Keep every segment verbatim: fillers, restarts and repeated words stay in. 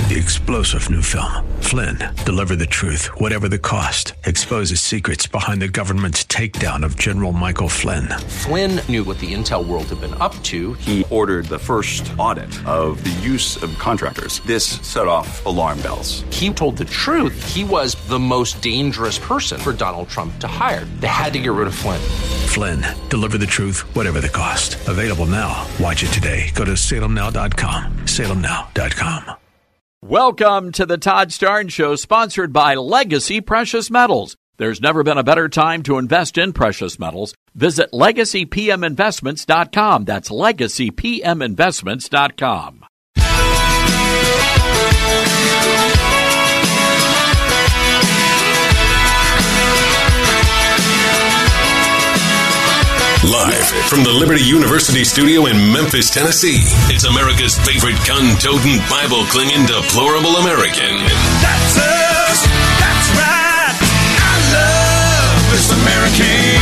the explosive new film, Flynn, Deliver the Truth, Whatever the Cost, exposes secrets behind the government's takedown of General Michael Flynn. Flynn knew what the intel world had been up to. He ordered the first audit of the use of contractors. This set off alarm bells. He told the truth. He was the most dangerous person for Donald Trump to hire. They had to get rid of Flynn. Flynn, Deliver the Truth, Whatever the Cost. Available now. Watch it today. Go to salem now dot com. salem now dot com. Welcome to the Todd Starnes Show, sponsored by Legacy Precious Metals. There's never been a better time to invest in precious metals. Visit legacy p m investments dot com. That's legacy p m investments dot com. Live from the Liberty University studio in Memphis, Tennessee, it's America's favorite gun-toting, Bible-clinging, deplorable American. That's us. That's right. I love this American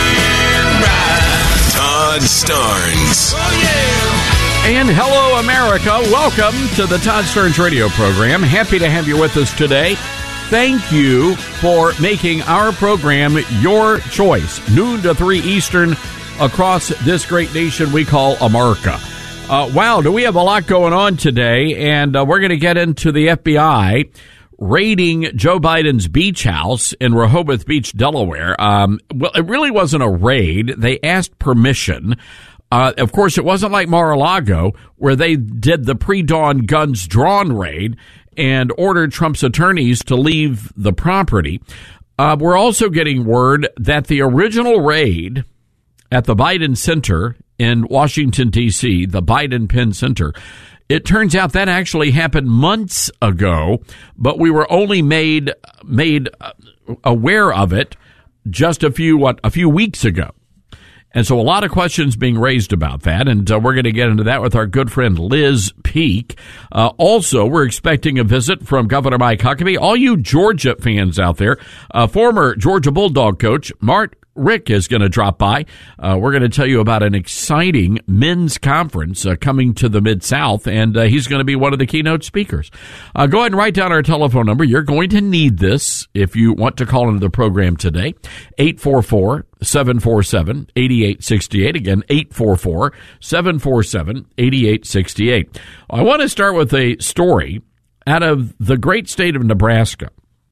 ride. Todd Starnes. Oh, yeah. And hello, America. Welcome to the Todd Starnes radio program. Happy to have you with us today. Thank you for making our program your choice, noon to three Eastern, across this great nation we call America. Uh, wow, do we have a lot going on today, and uh, we're going to get into the F B I raiding Joe Biden's beach house in Rehoboth Beach, Delaware. Um, well, it really wasn't a raid. They asked permission. Uh, of course, it wasn't like Mar-a-Lago, where they did the pre-dawn guns drawn raid and ordered Trump's attorneys to leave the property. Uh, we're also getting word that the original raid at the Biden Center in Washington, D C, the Biden Penn Center, it turns out that actually happened months ago, but we were only made made aware of it just a few what a few weeks ago. And so a lot of questions being raised about that, and uh, we're going to get into that with our good friend Liz Peek. Uh, also, we're expecting a visit from Governor Mike Huckabee. All you Georgia fans out there, uh, former Georgia Bulldog coach Mark Richt is going to drop by. Uh, we're going to tell you about an exciting men's conference uh, coming to the Mid-South, and uh, he's going to be one of the keynote speakers. Uh, go ahead and write down our telephone number. You're going to need this if you want to call into the program today. eight four four, seven four seven, eight eight six eight. Again, eight four four, seven four seven, eight eight six eight. I want to start with a story out of the great state of Nebraska.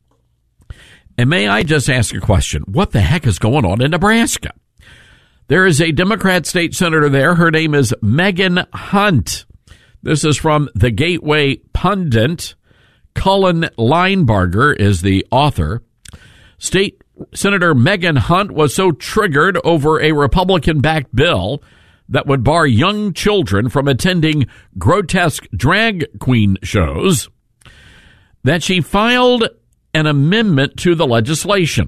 And may I just ask a question? What the heck is going on in Nebraska? There is a Democrat state senator there. Her name is Megan Hunt. This is from the Gateway Pundit. Cullen Linebarger is the author. State Senator Megan Hunt was so triggered over a Republican-backed bill that would bar young children from attending grotesque drag queen shows that she filed an amendment to the legislation.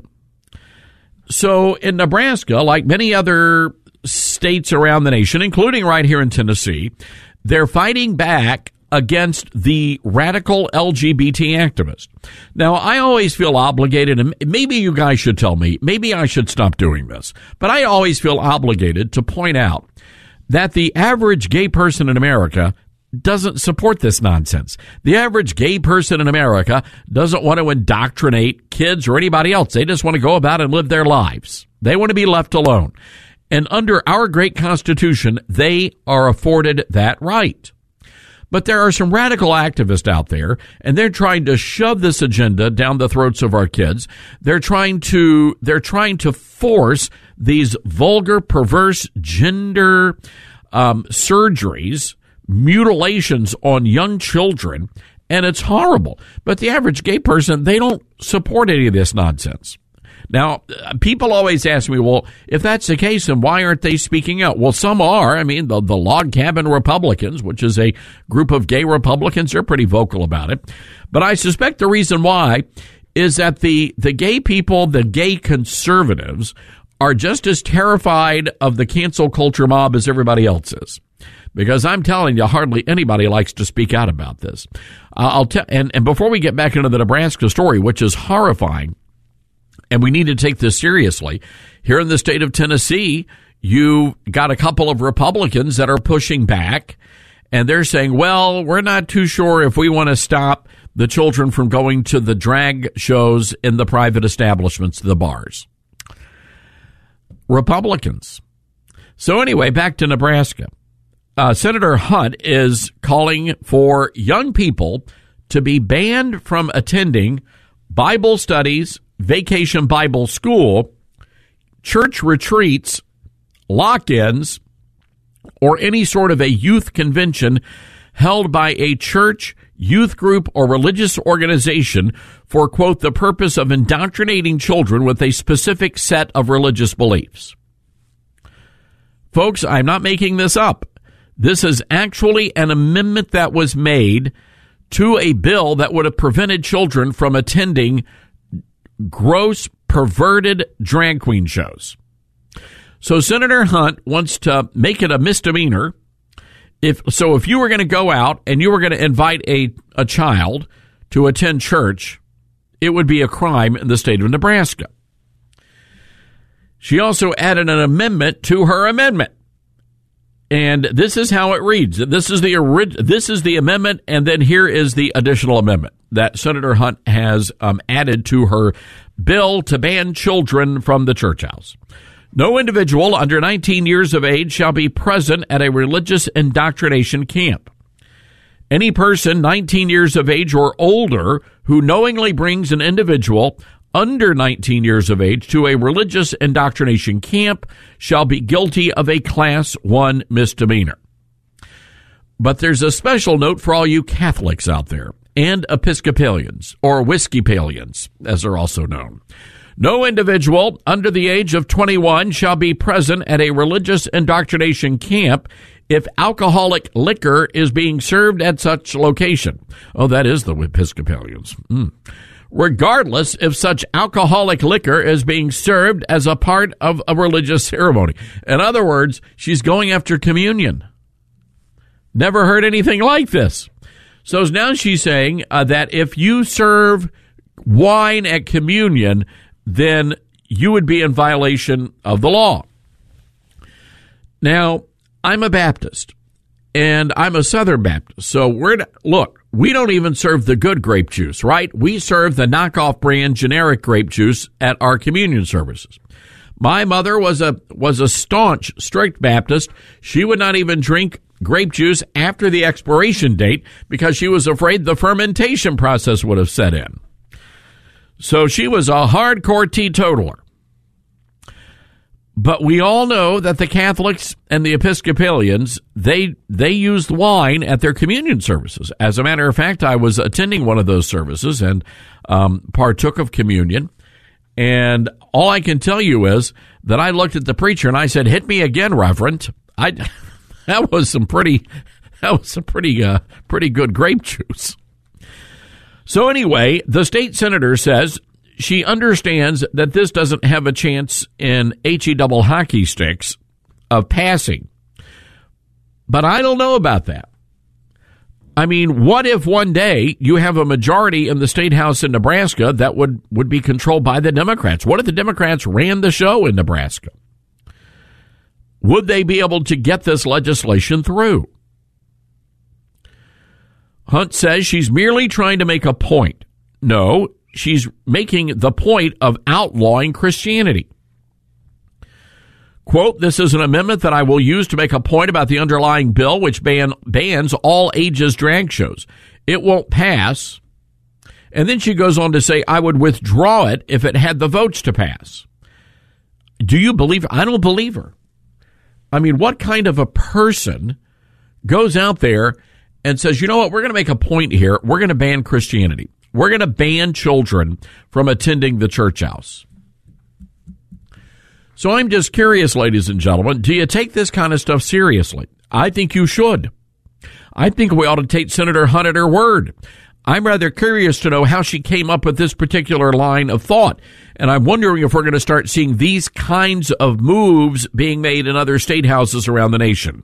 So in Nebraska, like many other states around the nation, including right here in Tennessee, they're fighting back against the radical L G B T activists. Now, I always feel obligated, and maybe you guys should tell me, maybe I should stop doing this, but I always feel obligated to point out that the average gay person in America doesn't support this nonsense. The average gay person in America doesn't want to indoctrinate kids or anybody else. They just want to go about and live their lives. They want to be left alone. And under our great Constitution, they are afforded that right. But there are some radical activists out there, and they're trying to shove this agenda down the throats of our kids. They're trying to, they're trying to force these vulgar, perverse gender um, surgeries, mutilations on young children, and it's horrible. But the average gay person, they don't support any of this nonsense. Now, people always ask me, well, if that's the case, then why aren't they speaking out? Well, some are. I mean, the, the Log Cabin Republicans, which is a group of gay Republicans, they're pretty vocal about it. But I suspect the reason why is that the, the gay people, the gay conservatives, are just as terrified of the cancel culture mob as everybody else is. Because I'm telling you, hardly anybody likes to speak out about this. Uh, I'll tell, and, and before we get back into the Nebraska story, which is horrifying, and we need to take this seriously, here in the state of Tennessee, you got a couple of Republicans that are pushing back, And they're saying, well, we're not too sure if we want to stop the children from going to the drag shows in the private establishments, the bars. Republicans. So anyway, back to Nebraska. Uh, Senator Hunt is calling for young people to be banned from attending Bible studies, vacation Bible school, church retreats, lock-ins, or any sort of a youth convention held by a church, youth group, or religious organization for, quote, the purpose of indoctrinating children with a specific set of religious beliefs. Folks, I'm not making this up. This is actually an amendment that was made to a bill that would have prevented children from attending gross, perverted drag queen shows. So Senator Hunt wants to make it a misdemeanor. If so, if you were going to go out and you were going to invite a, a child to attend church, it would be a crime in the state of Nebraska. She also added an amendment to her amendment. And this is how it reads. This is the orig- this is the amendment, and then here is the additional amendment that Senator Hunt has um, added to her bill to ban children from the church house. No individual under nineteen years of age shall be present at a religious indoctrination camp. Any person nineteen years of age or older who knowingly brings an individual under nineteen years of age to a religious indoctrination camp shall be guilty of a class one misdemeanor. But there's a special note for all you Catholics out there and Episcopalians, or Whiskeypalians, as they're also known. No individual under the age of twenty-one shall be present at a religious indoctrination camp if alcoholic liquor is being served at such location. Oh, that is the Episcopalians. Mm. Regardless if such alcoholic liquor is being served as a part of a religious ceremony. In other words, she's going after communion. Never heard anything like this. So now she's saying uh, that if you serve wine at communion, then you would be in violation of the law. Now, I'm a Baptist, and I'm a Southern Baptist. So we're look, we don't even serve the good grape juice, right? We serve the knockoff brand generic grape juice at our communion services. My mother was a was a staunch, strict Baptist. She would not even drink grape juice after the expiration date because she was afraid the fermentation process would have set in. So she was a hardcore teetotaler. But we all know that the Catholics and the Episcopalians, they they used wine at their communion services. As a matter of fact, I was attending one of those services and um, partook of communion. And all I can tell you is that I looked at the preacher and I said, "Hit me again, Reverend." I that was some pretty that was some pretty uh, pretty good grape juice. So anyway, the state senator says she understands that this doesn't have a chance in H E double hockey sticks of passing. But I don't know about that. I mean, what if one day you have a majority in the state house in Nebraska that would, would be controlled by the Democrats? What if the Democrats ran the show in Nebraska? Would they be able to get this legislation through? Hunt says she's merely trying to make a point. No, she's making the point of outlawing Christianity. Quote, "This is an amendment that I will use to make a point about the underlying bill, which ban, bans all ages drag shows. It won't pass." And then she goes on to say, "I would withdraw it if it had the votes to pass." Do you believe her? I don't believe her. I mean, what kind of a person goes out there and says, you know what, we're going to make a point here. We're going to ban Christianity. We're going to ban children from attending the church house. So I'm just curious, ladies and gentlemen, do you take this kind of stuff seriously? I think you should. I think we ought to take Senator Hunt at her word. I'm rather curious to know how she came up with this particular line of thought. And I'm wondering if we're going to start seeing these kinds of moves being made in other state houses around the nation.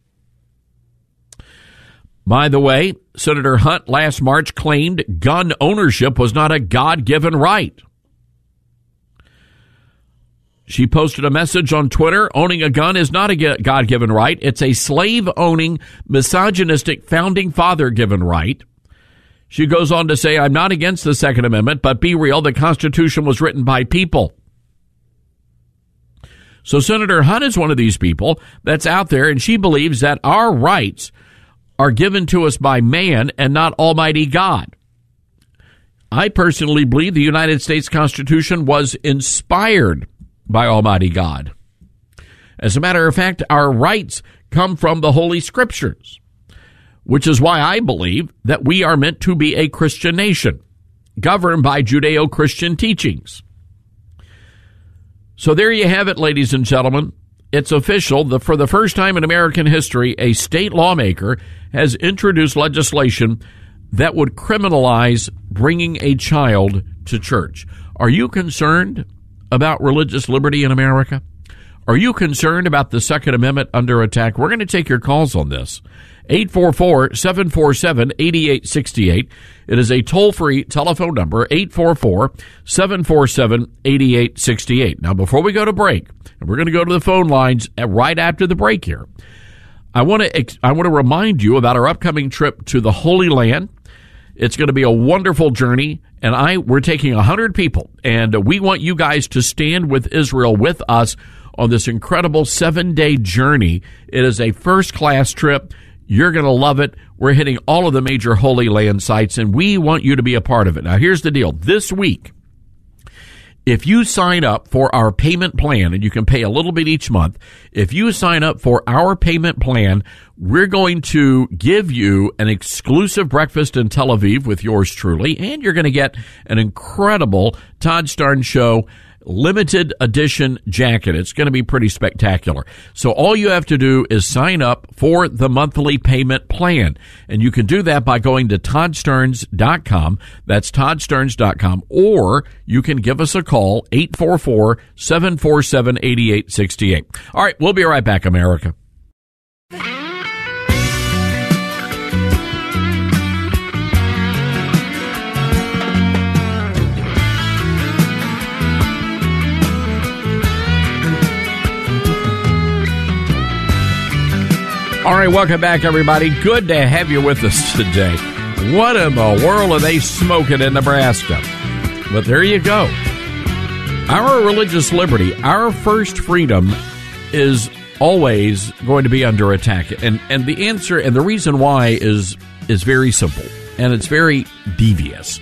By the way, Senator Hunt last March claimed gun ownership was not a God-given right. She posted a message on Twitter. Owning a gun is not a God-given right. It's a slave-owning, misogynistic, founding father-given right. She goes on to say, I'm not against the Second Amendment, but be real, the Constitution was written by people. So Senator Hunt is one of these people that's out there, and she believes that our rights are given to us by man and not Almighty God. I personally believe the United States Constitution was inspired by Almighty God. As a matter of fact, our rights come from the Holy Scriptures, which is why I believe that we are meant to be a Christian nation, governed by Judeo-Christian teachings. So there you have it, ladies and gentlemen. It's official that for the first time in American history, a state lawmaker has introduced legislation that would criminalize bringing a child to church. Are you concerned about religious liberty in America? Are you concerned about the Second Amendment under attack? We're going to take your calls on this. eight four four, seven four seven, eight eight six eight. It is a toll-free telephone number, eight four four, seven four seven, eight eight six eight. Now, before we go to break, and we're going to go to the phone lines right after the break here, I want to I want to remind you about our upcoming trip to the Holy Land. It's going to be a wonderful journey, and I we're taking one hundred people, and we want you guys to stand with Israel with us on this incredible seven-day journey. It is a first-class trip. You're going to love it. We're hitting all of the major Holy Land sites, and we want you to be a part of it. Now, here's the deal. This week, if you sign up for our payment plan, and you can pay a little bit each month, if you sign up for our payment plan, we're going to give you an exclusive breakfast in Tel Aviv with yours truly, and you're going to get an incredible Todd Starnes Show limited edition jacket. It's going to be pretty spectacular. So all you have to do is sign up for the monthly payment plan. And you can do that by going to todd starnes dot com. That's todd starnes dot com. Or you can give us a call, eight four four, seven four seven, eight eight six eight. All right, we'll be right back, America. All right, welcome back, everybody. Good to have you with us today. What in the world are they smoking in Nebraska? But there you go. Our religious liberty, our first freedom, is always going to be under attack. And and the answer and the reason why is is very simple, and it's very devious.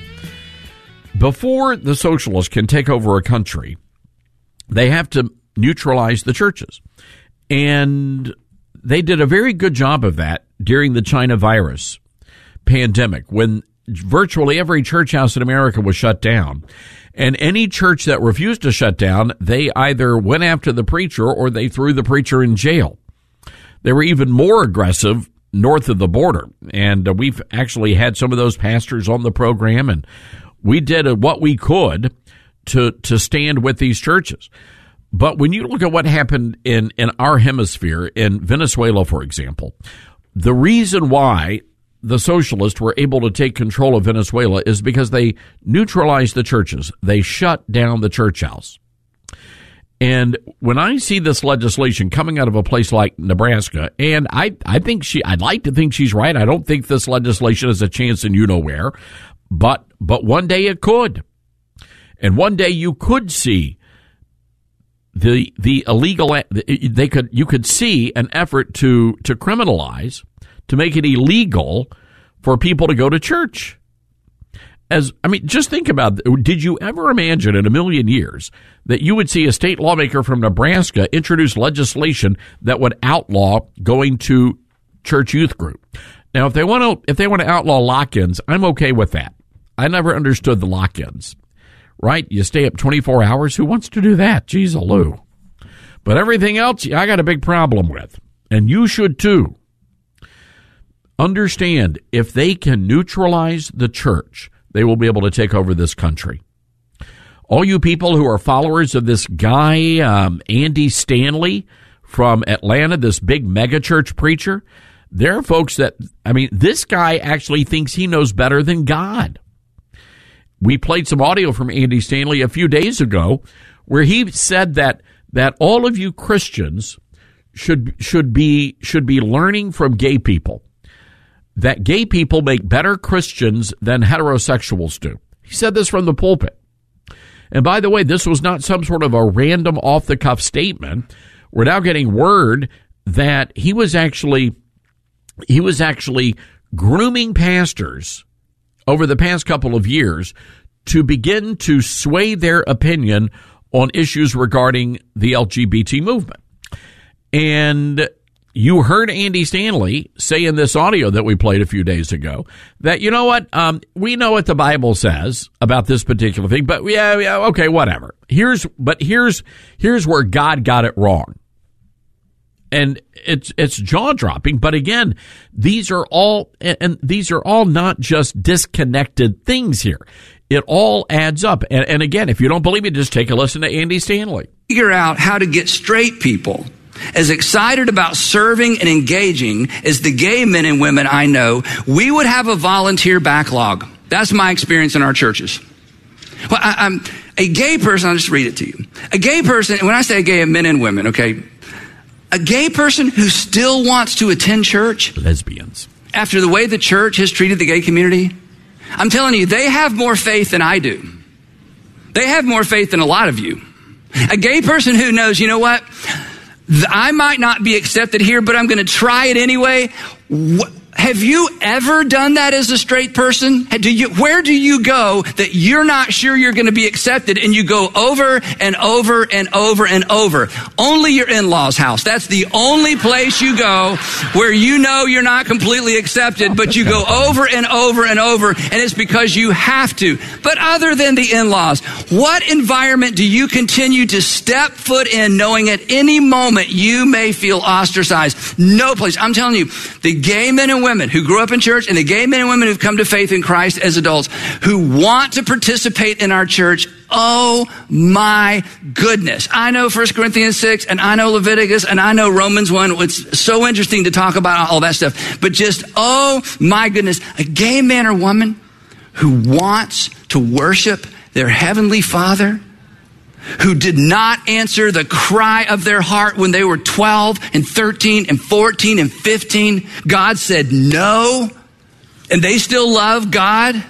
Before the socialists can take over a country, they have to neutralize the churches. And they did a very good job of that during the China virus pandemic, when virtually every church house in America was shut down. And any church that refused to shut down, they either went after the preacher or they threw the preacher in jail. They were even more aggressive north of the border. And uh, we've actually had some of those pastors on the program, and we did uh, what we could to to stand with these churches. But when you look at what happened in, in our hemisphere, in Venezuela, for example, the reason why the socialists were able to take control of Venezuela is because they neutralized the churches. They shut down the church house. And when I see this legislation coming out of a place like Nebraska, and I, I think she, I'd like to think she's right. I don't think this legislation has a chance in you-know-where, but, but one day it could. And one day you could see The the illegal they could you could see an effort to to criminalize, to make it illegal for people to go to church. As I mean, just think about, did you ever imagine in a million years that you would see a state lawmaker from Nebraska introduce legislation that would outlaw going to church youth group? Now, if they want to if they want to outlaw lock-ins, I'm okay with that. I never understood the lock-ins. Right? You stay up twenty-four hours. Who wants to do that? Geez, a loo. But everything else, I got a big problem with. And you should too. Understand, if they can neutralize the church, they will be able to take over this country. All you people who are followers of this guy, um, Andy Stanley from Atlanta, this big megachurch preacher, there are folks that, I mean, this guy actually thinks he knows better than God. We played some audio from Andy Stanley a few days ago where he said that that all of you Christians should should be should be learning from gay people that gay people make better Christians than heterosexuals do. He said this from the pulpit. And by the way, this was not some sort of a random off-the-cuff statement. We're now getting word that he was actually he was actually grooming pastors over the past couple of years to begin to sway their opinion on issues regarding the L G B T movement. And you heard Andy Stanley say in this audio that we played a few days ago that, you know what, um, we know what the Bible says about this particular thing, but yeah, yeah, okay, whatever. Here's, but here's, here's where God got it wrong. And it's, it's jaw dropping. But again, these are all, and these are all not just disconnected things here. It all adds up. And, and again, if you don't believe me, just take a listen to Andy Stanley. Figure out how to get straight people as excited about serving and engaging as the gay men and women I know, we would have a volunteer backlog. That's my experience in our churches. Well, I, I'm a gay person. I'll just read it to you. A gay person, and when I say gay, men and women, okay, a gay person who still wants to attend church, lesbians, after the way the church has treated the gay community, I'm telling you, they have more faith than I do. They have more faith than a lot of you. A gay person who knows, you know what? I might not be accepted here, but I'm going to try it anyway. What, have you ever done that as a straight person? Do you, where do you go that you're not sure you're going to be accepted and you go over and over and over and over? Only your in-laws' house. That's the only place you go where you know you're not completely accepted, but you go over and over and over, and it's because you have to. But other than the in-laws, what environment do you continue to step foot in knowing at any moment you may feel ostracized? No place. I'm telling you, the gay men and women who grew up in church and the gay men and women who've come to faith in Christ as adults who want to participate in our church, oh my goodness. I know First Corinthians six and I know Leviticus and I know Romans one. It's so interesting to talk about all that stuff. But just, oh my goodness, a gay man or woman who wants to worship their heavenly Father, who did not answer the cry of their heart when they were twelve and thirteen and fourteen and fifteen. God said no, and they still love God.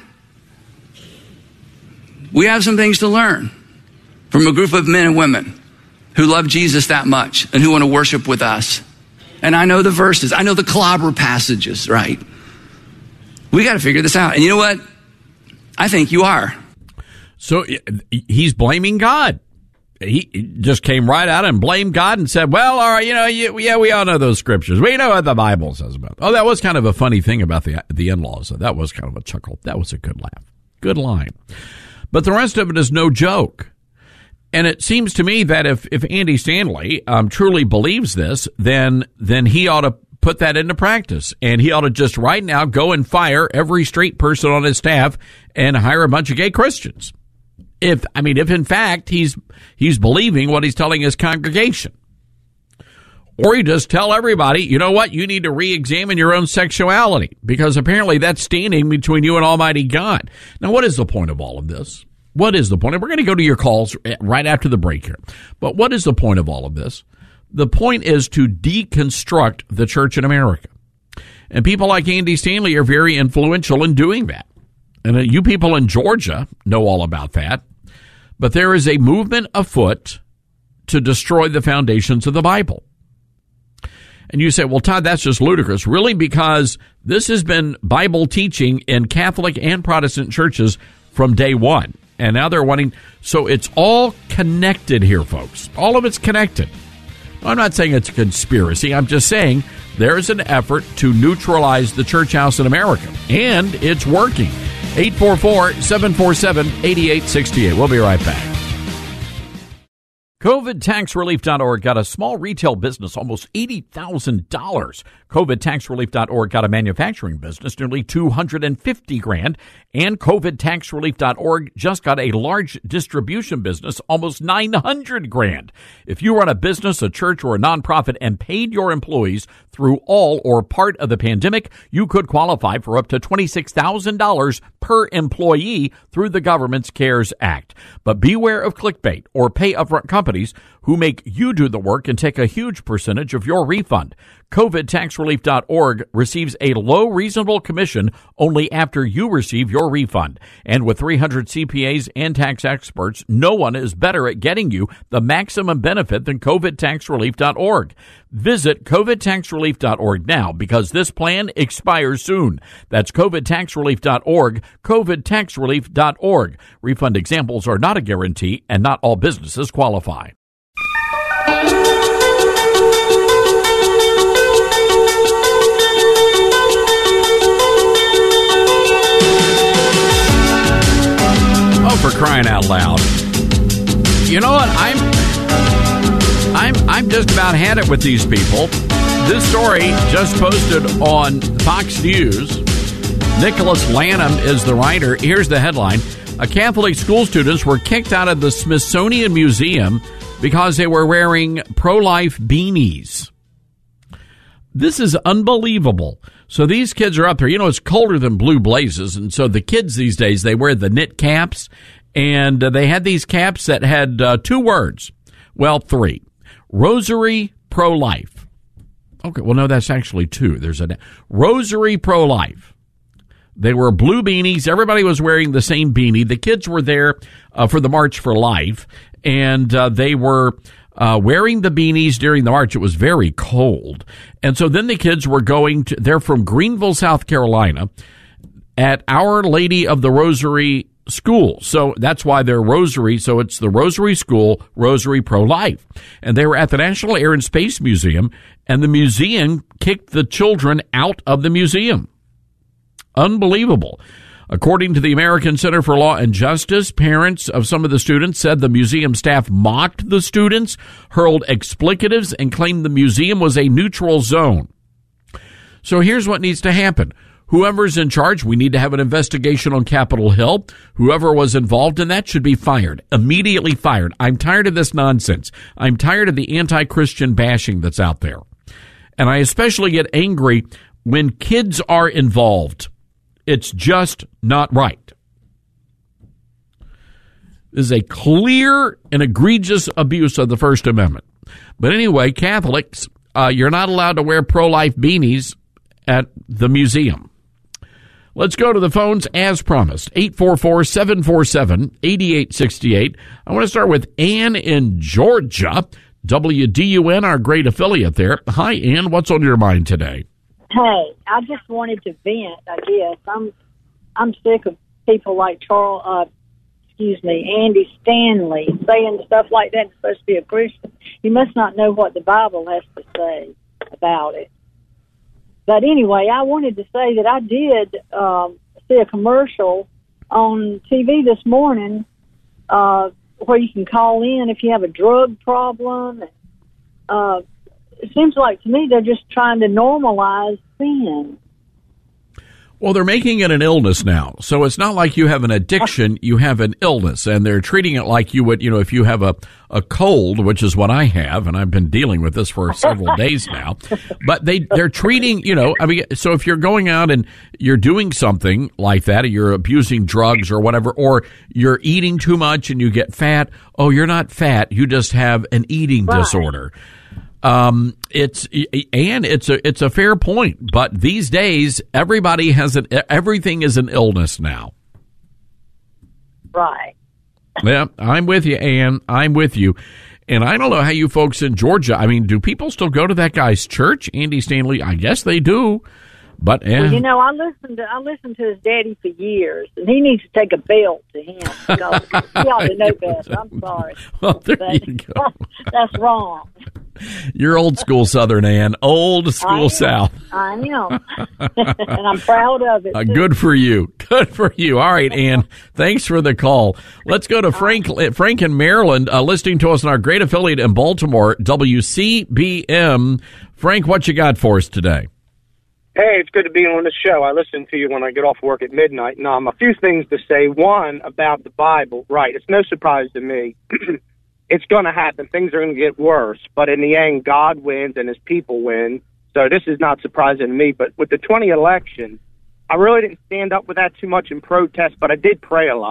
We have some things to learn from a group of men and women who love Jesus that much and who want to worship with us. And I know the verses. I know the clobber passages, right? We got to figure this out. And you know what? I think you are. So he's blaming God. He just came right out and blamed God and said, well, all right, you know, yeah, we all know those scriptures. We know what the Bible says about it. Oh, that was kind of a funny thing about the the in-laws. That was kind of a chuckle. That was a good laugh. Good line. But the rest of it is no joke. And it seems to me that if, if Andy Stanley um, truly believes this, then then he ought to put that into practice. And he ought to just right now go and fire every straight person on his staff and hire a bunch of gay Christians. If, I mean, if in fact he's, he's believing what he's telling his congregation. Or you just tell everybody, you know what, you need to re-examine your own sexuality because apparently that's standing between you and Almighty God. Now, what is the point of all of this? What is the point? And we're going to go to your calls right after the break here. But what is the point of all of this? The point is to deconstruct the church in America. And people like Andy Stanley are very influential in doing that. And uh, you people in Georgia know all about that. But there is a movement afoot to destroy the foundations of the Bible. And you say, well, Todd, that's just ludicrous. Really? Because this has been Bible teaching in Catholic and Protestant churches from day one. And now they're wanting, so it's all connected here, folks. All of it's connected. I'm not saying it's a conspiracy. I'm just saying there's an effort to neutralize the church house in America. And it's working. eight four four, seven four seven, eight eight six eight. We'll be right back. COVID tax relief dot org got a small retail business almost eighty thousand dollars. COVID tax relief dot org got a manufacturing business nearly two hundred fifty grand. And COVID tax relief dot org just got a large distribution business almost nine hundred grand. If you run a business, a church, or a nonprofit and paid your employees through all or part of the pandemic, you could qualify for up to twenty-six thousand dollars per employee through the government's CARES Act. But beware of clickbait or pay upfront companies who who make you do the work and take a huge percentage of your refund. covid tax relief dot org receives a low, reasonable commission only after you receive your refund. And with three hundred C P As and tax experts, no one is better at getting you the maximum benefit than covid tax relief dot org. Visit covid tax relief dot org now because this plan expires soon. That's covid tax relief dot org, covid tax relief dot org. Refund examples are not a guarantee, and not all businesses qualify. Oh, for crying out loud. You know what? I'm I'm I'm just about had it with these people. This story just posted on Fox News. Nicholas Lanham is the writer. Here's the headline. A Catholic school students were kicked out of the Smithsonian Museum because they were wearing pro-life beanies. This is unbelievable. So these kids are up there. You know, it's colder than blue blazes, and so the kids these days, they wear the knit caps, and uh, they had these caps that had uh, two words. Well, three. Rosary pro-life. Okay, well, no, that's actually two. There's a Rosary pro-life. They were blue beanies. Everybody was wearing the same beanie. The kids were there uh, for the March for Life, and uh, they were uh, wearing the beanies during the march. It was very cold. And so then the kids were going to, they're from Greenville, South Carolina, at Our Lady of the Rosary School. So that's why they're Rosary. So it's the Rosary School, Rosary Pro-Life. And they were at the National Air and Space Museum, and the museum kicked the children out of the museum. Unbelievable. According to the American Center for Law and Justice, parents of some of the students said the museum staff mocked the students, hurled explicatives, and claimed the museum was a neutral zone. So here's what needs to happen. Whoever's in charge, we need to have an investigation on Capitol Hill. Whoever was involved in that should be fired, immediately fired. I'm tired of this nonsense. I'm tired of the anti-Christian bashing that's out there. And I especially get angry when kids are involved. It's just not right. This is a clear and egregious abuse of the First Amendment. But anyway, Catholics, uh, you're not allowed to wear pro-life beanies at the museum. Let's go to the phones as promised. eight four four, seven four seven, eight eight six eight. I want to start with Ann in Georgia. W D U N, our great affiliate there. Hi, Ann. What's on your mind today? Hey, I just wanted to vent, I guess. I'm I'm sick of people like Charles, uh, excuse me, Andy Stanley saying stuff like that. It's supposed to be a Christian. He must not know what the Bible has to say about it. But anyway, I wanted to say that I did um, see a commercial on T V this morning uh, where you can call in if you have a drug problem. Uh, it seems like to me they're just trying to normalize sin. Well, they're making it an illness now. So it's not like you have an addiction, you have an illness, and they're treating it like you would, you know, if you have a, a cold, which is what I have, and I've been dealing with this for several days now. But they, they're treating, you know, I mean, so if you're going out and you're doing something like that, or you're abusing drugs or whatever, or you're eating too much and you get fat, oh, you're not fat, you just have an eating right. disorder. Um, it's, and it's a, it's a fair point, but these days, everybody has an, everything is an illness now. Right. Yeah, I'm with you, Ann. I'm with you. And I don't know how you folks in Georgia, I mean, do people still go to that guy's church, Andy Stanley? I guess they do. But eh. Well, you know, I listened to I listened to his daddy for years, and he needs to take a belt to him. Because he ought to know better. I'm sorry. Well, there but, you go. That's wrong. You're old school Southern, Ann. Old school South. I am. And I'm proud of it. Uh, good for you. Good for you. All right, Ann. Thanks for the call. Let's go to Frank Frank in Maryland, uh, listening to us in our great affiliate in Baltimore, W C B M. Frank, what you got for us today? Hey, it's good to be on the show. I listen to you when I get off work at midnight. Now, um, a few things to say. One, about the Bible. Right, it's no surprise to me. It's going to happen. Things are going to get worse. But in the end, God wins and his people win. So this is not surprising to me. But with the twenty election, I really didn't stand up with that too much in protest, but I did pray a lot.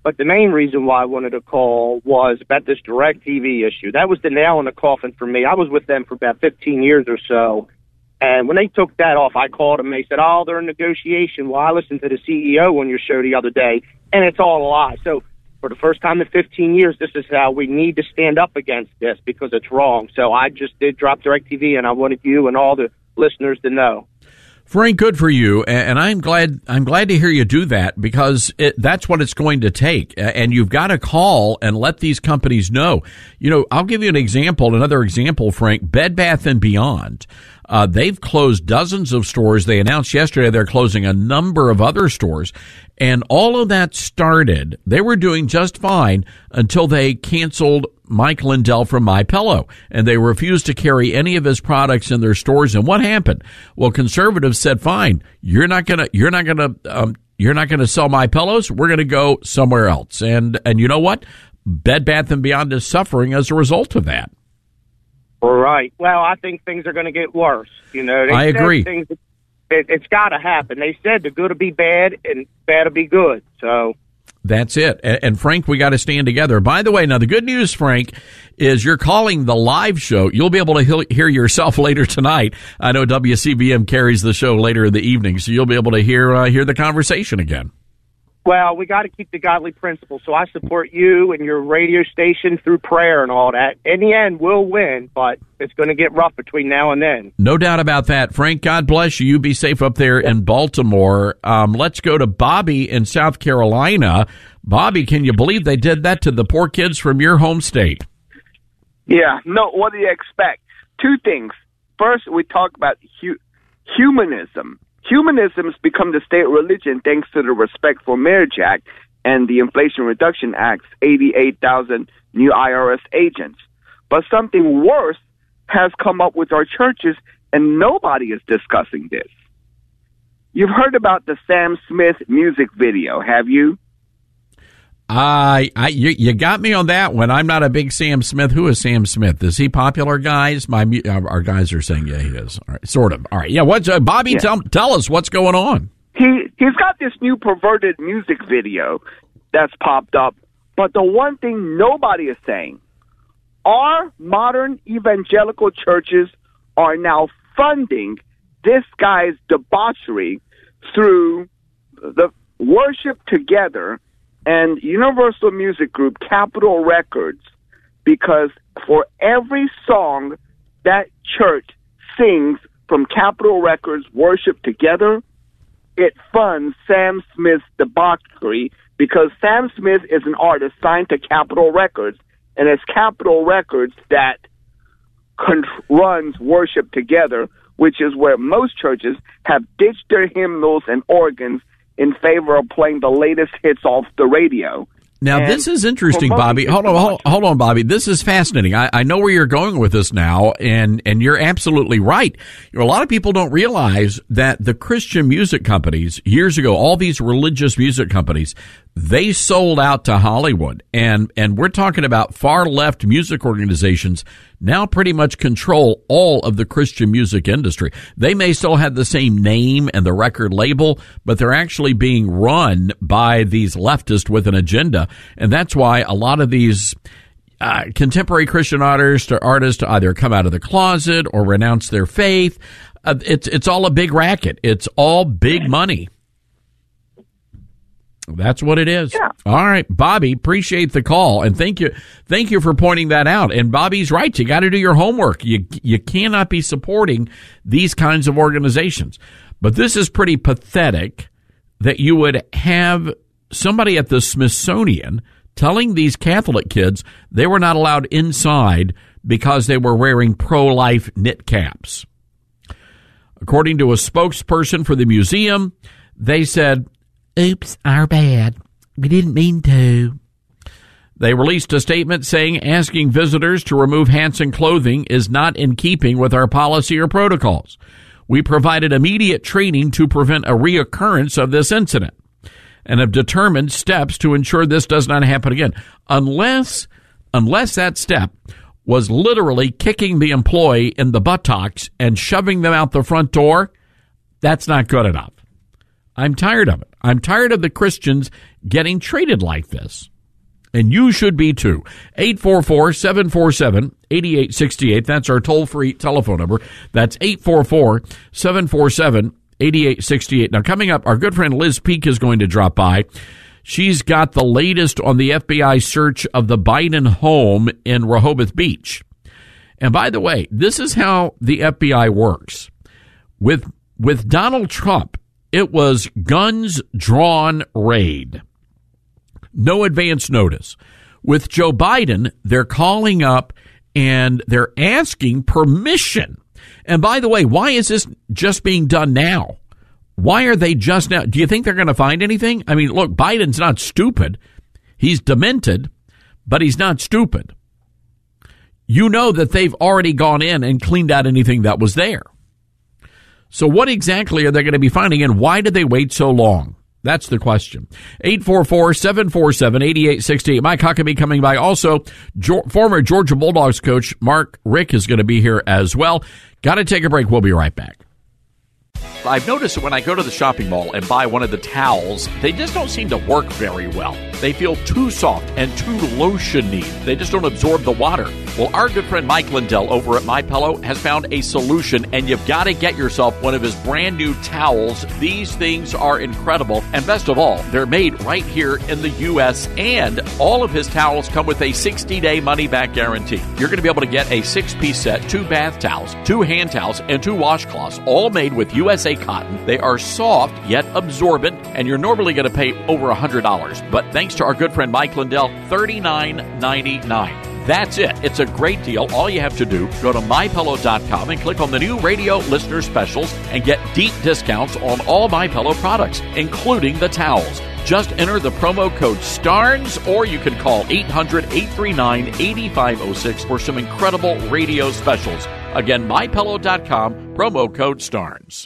But the main reason why I wanted to call was about this DirecTV issue. That was the nail in the coffin for me. I was with them for about fifteen years or so. And when they took that off, I called them. They said, oh, they're in negotiation. Well, I listened to the C E O on your show the other day, and it's all a lie. So for the first time in fifteen years, this is how we need to stand up against this because it's wrong. So I just did drop DirecTV, and I wanted you and all the listeners to know. Frank, good for you, and I'm glad I'm glad to hear you do that because it, that's what it's going to take. And you've got to call and let these companies know. You know, I'll give you an example, another example, Frank. Bed Bath and Beyond. Uh, they've closed dozens of stores. They announced yesterday they're closing a number of other stores. And all of that started, they were doing just fine until they canceled Mike Lindell from MyPillow. And they refused to carry any of his products in their stores. And what happened? Well, conservatives said, fine, you're not going to, you're not going to, um, you're not going to sell my pillows. We're going to go somewhere else. And, and you know what? Bed Bath and Beyond is suffering as a result of that. All right. Well, I think things are going to get worse. You know, they I agree. Things, it, it's got to happen. They said the good will be bad and bad will be good. So that's it. And, and Frank, we got to stand together. By the way, now the good news, Frank, is you're calling the live show. You'll be able to he- hear yourself later tonight. I know W C B M carries the show later in the evening, so you'll be able to hear uh, hear the conversation again. Well, we got to keep the godly principles. So I support you and your radio station through prayer and all that. In the end, we'll win, but it's going to get rough between now and then. No doubt about that. Frank, God bless you. You be safe up there in Baltimore. Um, let's go to Bobby in South Carolina. Bobby, can you believe they did that to the poor kids from your home state? Yeah. No, what do you expect? Two things. First, we talk about hu- humanism. Humanism has become the state religion thanks to the Respect for Marriage Act and the Inflation Reduction Act's eighty-eight thousand new I R S agents. But something worse has come up with our churches, and nobody is discussing this. You've heard about the Sam Smith music video, have you? I, I, you, you got me on that one. I'm not a big Sam Smith. Who is Sam Smith? Is he popular, guys? My our guys are saying, yeah, he is. All right, sort of. All right, yeah. What's uh, Bobby? Yeah. Tell tell us what's going on. He he's got this new perverted music video that's popped up, but the one thing nobody is saying: our modern evangelical churches are now funding this guy's debauchery through the Worship Together and Universal Music Group, Capitol Records, because for every song that church sings from Capitol Records, Worship Together, it funds Sam Smith's debauchery, because Sam Smith is an artist signed to Capitol Records, and it's Capitol Records that con- runs Worship Together, which is where most churches have ditched their hymnals and organs in favor of playing the latest hits off the radio. Now, and this is interesting, Bobby. Hold on, hold, hold on, Bobby. This is fascinating. I, I know where you're going with this now, and, and you're absolutely right. You know, a lot of people don't realize that the Christian music companies, years ago, all these religious music companies, they sold out to Hollywood. And, and we're talking about far-left music organizations now pretty much control all of the Christian music industry. They may still have the same name and the record label, but they're actually being run by these leftists with an agenda. And that's why a lot of these uh, contemporary Christian artists or artists either come out of the closet or renounce their faith. Uh, it's it's all a big racket. It's all big money. That's what it is. Yeah. All right, Bobby, appreciate the call, and thank you, thank you for pointing that out. And Bobby's right; you got to do your homework. You you cannot be supporting these kinds of organizations. But this is pretty pathetic that you would have somebody at the Smithsonian telling these Catholic kids they were not allowed inside because they were wearing pro-life knit caps. According to a spokesperson for the museum, they said, "Oops, our bad. We didn't mean to." They released a statement saying asking visitors to remove hats and clothing is not in keeping with our policy or protocols. We provided immediate training to prevent a reoccurrence of this incident and have determined steps to ensure this does not happen again. Unless, unless that step was literally kicking the employee in the buttocks and shoving them out the front door, that's not good enough. I'm tired of it. I'm tired of the Christians getting treated like this. And you should be too. eight four four, seven four seven, eight eight six eight. That's our toll-free telephone number. That's eight four four, seven four seven, eight eight six eight. Now, coming up, our good friend Liz Peek is going to drop by. She's got the latest on the F B I search of the Biden home in Rehoboth Beach. And by the way, this is how the F B I works. With, with Donald Trump, it was guns drawn raid. No advance notice. With Joe Biden, they're calling up and they're asking permission. And by the way, why is this just being done now? Why are they just now? Do you think they're going to find anything? I mean, look, Biden's not stupid. He's demented, but he's not stupid. You know that they've already gone in and cleaned out anything that was there. So what exactly are they going to be finding, and why did they wait so long? That's the question. eight four four, seven four seven, eight eight six eight. Mike Huckabee coming by. Also, jo- former Georgia Bulldogs coach Mark Richt is going to be here as well. Got to take a break. We'll be right back. I've noticed that when I go to the shopping mall and buy one of the towels, they just don't seem to work very well. They feel too soft and too lotiony. They just don't absorb the water. Well, our good friend Mike Lindell over at MyPillow has found a solution, and you've got to get yourself one of his brand new towels. These things are incredible, and best of all, they're made right here in the U S, and all of his towels come with a sixty-day money-back guarantee. You're going to be able to get a six-piece set, two bath towels, two hand towels, and two washcloths, all made with U S A cotton. They are soft yet absorbent, and you're normally going to pay over one hundred dollars. But thanks to our good friend Mike Lindell, thirty-nine ninety-nine. That's it. It's a great deal. All you have to do, go to my pillow dot com and click on the new radio listener specials and get deep discounts on all MyPillow products, including the towels. Just enter the promo code STARNS, or you can call eight hundred, eight three nine, eight five zero six for some incredible radio specials. Again, my pillow dot com, promo code STARNS.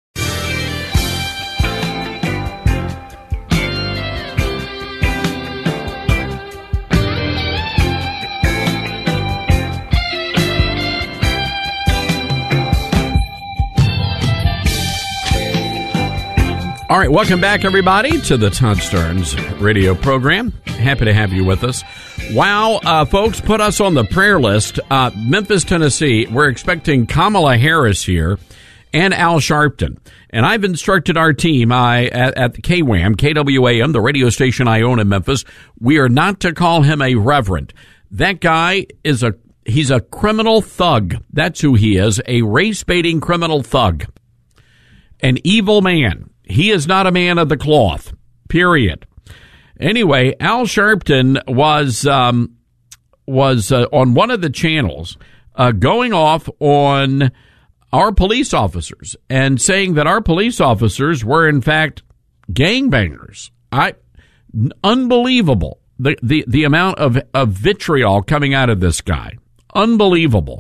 All right, welcome back, everybody, to the Todd Starnes radio program. Happy to have you with us. Wow, uh, folks, put us on the prayer list. Uh, Memphis, Tennessee, we're expecting Kamala Harris here and Al Sharpton. And I've instructed our team I, at, at the K W A M, K W A M, the radio station I own in Memphis, we are not to call him a reverend. That guy is a, he's a criminal thug. That's who he is, a race-baiting criminal thug. An evil man. He is not a man of the cloth, period. Anyway, Al Sharpton was um, was uh, on one of the channels uh, going off on our police officers and saying that our police officers were, in fact, gangbangers. I, unbelievable, the, the, the amount of, of vitriol coming out of this guy. Unbelievable.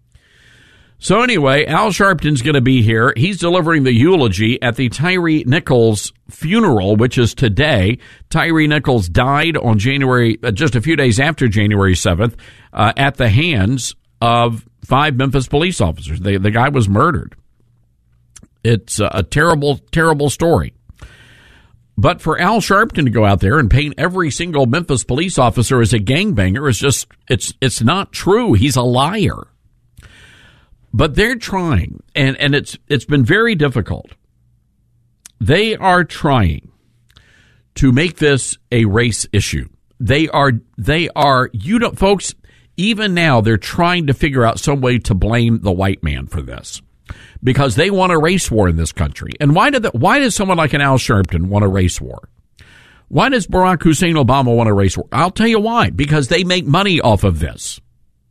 So anyway, Al Sharpton's going to be here. He's delivering the eulogy at the Tyree Nichols funeral, which is today. Tyree Nichols died on January, uh, just a few days after January seventh, uh, at the hands of five Memphis police officers. They, the guy was murdered. It's a, a terrible, terrible story. But for Al Sharpton to go out there and paint every single Memphis police officer as a gangbanger is just, it's, it's not true. He's a liar. But they're trying, and, and it's it's been very difficult. They are trying to make this a race issue. They are, they are, you don't, folks, even now they're trying to figure out some way to blame the white man for this. Because they want a race war in this country. And why did the, why does someone like an Al Sharpton want a race war? Why does Barack Hussein Obama want a race war? I'll tell you why. Because they make money off of this.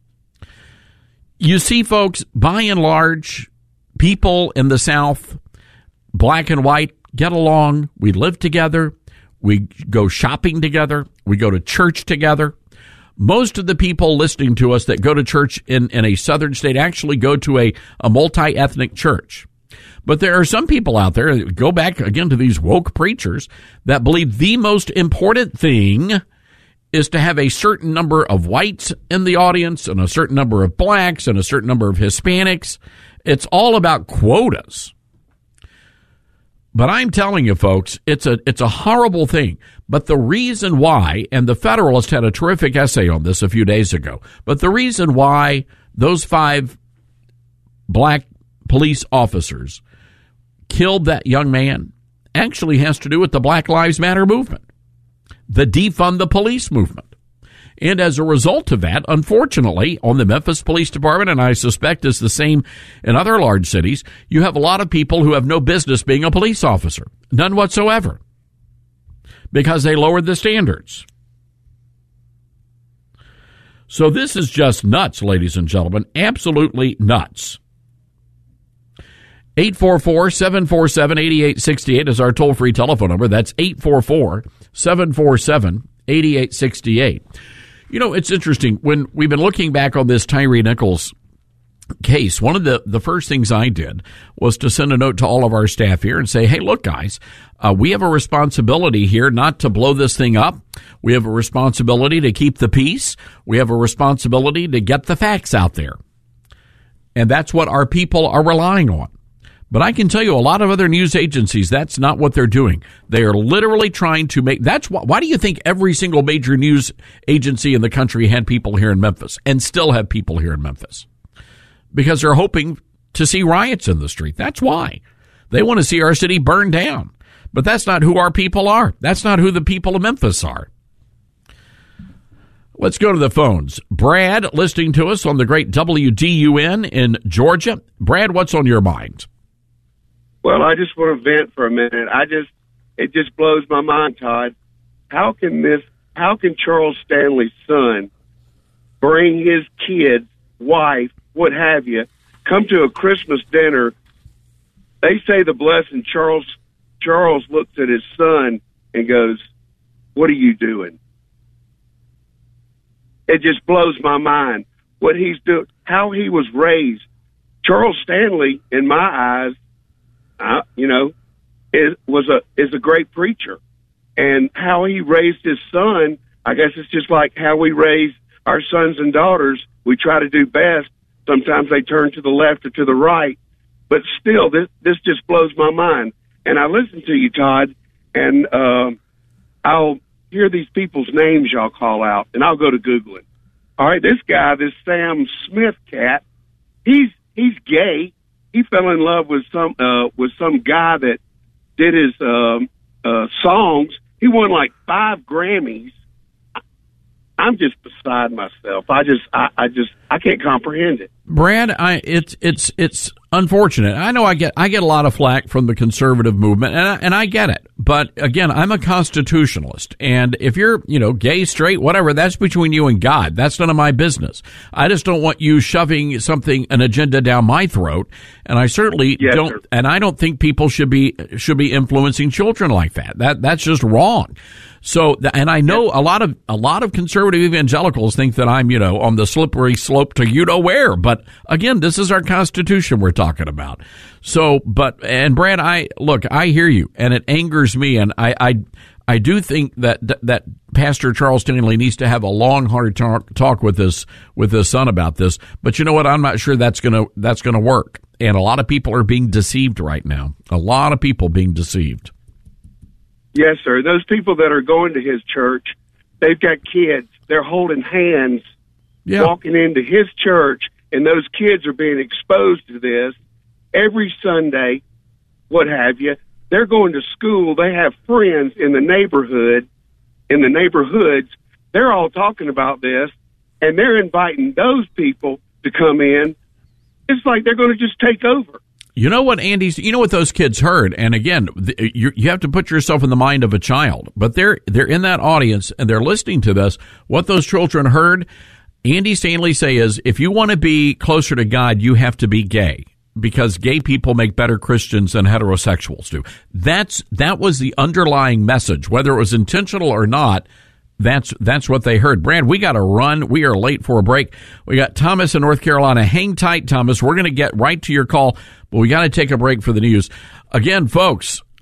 You see, folks, by and large, people in the South, black and white, get along. We live together. We go shopping together. We go to church together. Most of the people listening to us that go to church in, in a southern state actually go to a, a multi-ethnic church. But there are some people out there, go back again to these woke preachers, that believe the most important thing is to have a certain number of whites in the audience and a certain number of blacks and a certain number of Hispanics. It's all about quotas. But I'm telling you, folks, it's a it's a horrible thing. But the reason why, and the Federalist had a terrific essay on this a few days ago, but the reason why those five black police officers killed that young man actually has to do with the Black Lives Matter movement, the defund the police movement. And as a result of that, unfortunately, on the Memphis Police Department, and I suspect it's the same in other large cities, you have a lot of people who have no business being a police officer. None whatsoever. Because they lowered the standards. So this is just nuts, ladies and gentlemen. Absolutely nuts. eight four four, seven four seven, eight eight six eight is our toll-free telephone number. That's eight four four, seven four seven, eight eight six eight. You know, it's interesting. When we've been looking back on this Tyree Nichols case, one of the, the first things I did was to send a note to all of our staff here and say, hey, look, guys, uh, we have a responsibility here not to blow this thing up. We have a responsibility to keep the peace. We have a responsibility to get the facts out there. And that's what our people are relying on. But I can tell you a lot of other news agencies, that's not what they're doing. They are literally trying to make, that's why, why do you think every single major news agency in the country had people here in Memphis and still have people here in Memphis? Because they're hoping to see riots in the street. That's why. They want to see our city burned down. But that's not who our people are. That's not who the people of Memphis are. Let's go to the phones. Brad, listening to us on the great W D U N in Georgia. Brad, what's on your mind? Well, I just want to vent for a minute. I just, it just blows my mind, Todd. How can this, how can Charles Stanley's son bring his kids, wife, what have you, come to a Christmas dinner? They say the blessing. Charles, Charles looks at his son and goes, what are you doing? It just blows my mind what he's doing, how he was raised. Charles Stanley, in my eyes, Uh, you know, is was a is a great preacher, and how he raised his son. I guess it's just like how we raise our sons and daughters. We try to do best. Sometimes they turn to the left or to the right, but still, this this just blows my mind. And I listen to you, Todd, and um, I'll hear these people's names y'all call out, and I'll go to Googling. All right, this guy, this Sam Smith cat, he's he's gay. He fell in love with some uh, with some guy that did his um, uh, songs. He won like five Grammys. I'm just beside myself. I just, I, I just, I can't comprehend it. Brad, I, it's, it's, it's unfortunate. I know I get, I get a lot of flack from the conservative movement, and I, and I get it. But again, I'm a constitutionalist, and if you're, you know, gay, straight, whatever, that's between you and God. That's none of my business. I just don't want you shoving something, an agenda down my throat, and I certainly yes, don't. Sir. And I don't think people should be should be influencing children like that. That that's just wrong. So, and I know a lot of a lot of conservative evangelicals think that I'm, you know, on the slippery slope to you know where. But again, this is our Constitution we're talking about. So, but and Brad, I look, I hear you, and it angers me, and I I, I do think that that Pastor Charles Stanley needs to have a long, hard talk, talk with his with his son about this. But you know what? I'm not sure that's gonna that's gonna work. And a lot of people are being deceived right now. A lot of people being deceived. Yes, sir. Those people that are going to his church, they've got kids. They're holding hands, yeah. walking into his church, and those kids are being exposed to this every Sunday, what have you. They're going to school. They have friends in the neighborhood, in the neighborhoods. They're all talking about this, and they're inviting those people to come in. It's like they're going to just take over. You know what, Andy? You know what those kids heard, and again, you you have to put yourself in the mind of a child. But they're they're in that audience and they're listening to this. What those children heard, Andy Stanley say is, if you want to be closer to God, you have to be gay, because gay people make better Christians than heterosexuals do. That's that was the underlying message, whether it was intentional or not. That's that's what they heard. Brad, we got to run. We are late for a break. We got Thomas in North Carolina. Hang tight, Thomas. We're going to get right to your call, but we got to take a break for the news. Again, folks,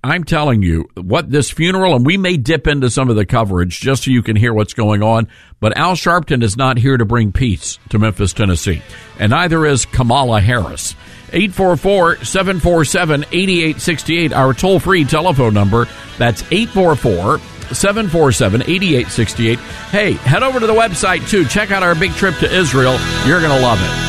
I'm telling you what this funeral, and we may dip into some of the coverage just so you can hear what's going on, but Al Sharpton is not here to bring peace to Memphis, Tennessee, and neither is Kamala Harris. eight four four, seven four seven, eight eight six eight, our toll-free telephone number. That's eight four four, seven four seven, eight eight six eight. Hey, head over to the website, too. Check out our big trip to Israel. You're going to love it.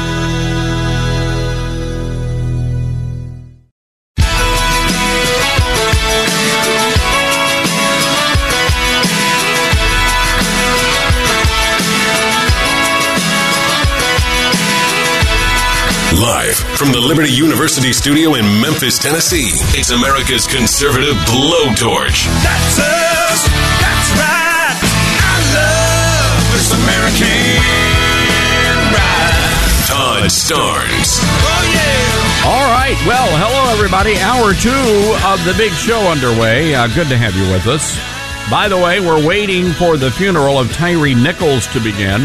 Live from the Liberty University studio in Memphis, Tennessee, it's America's conservative blowtorch. That's us. That's right. I love this American ride. Todd Starnes. Oh, yeah. All right. Well, hello, everybody. Hour two of the big show underway. Uh, good to have you with us. By the way, we're waiting for the funeral of Tyree Nichols to begin.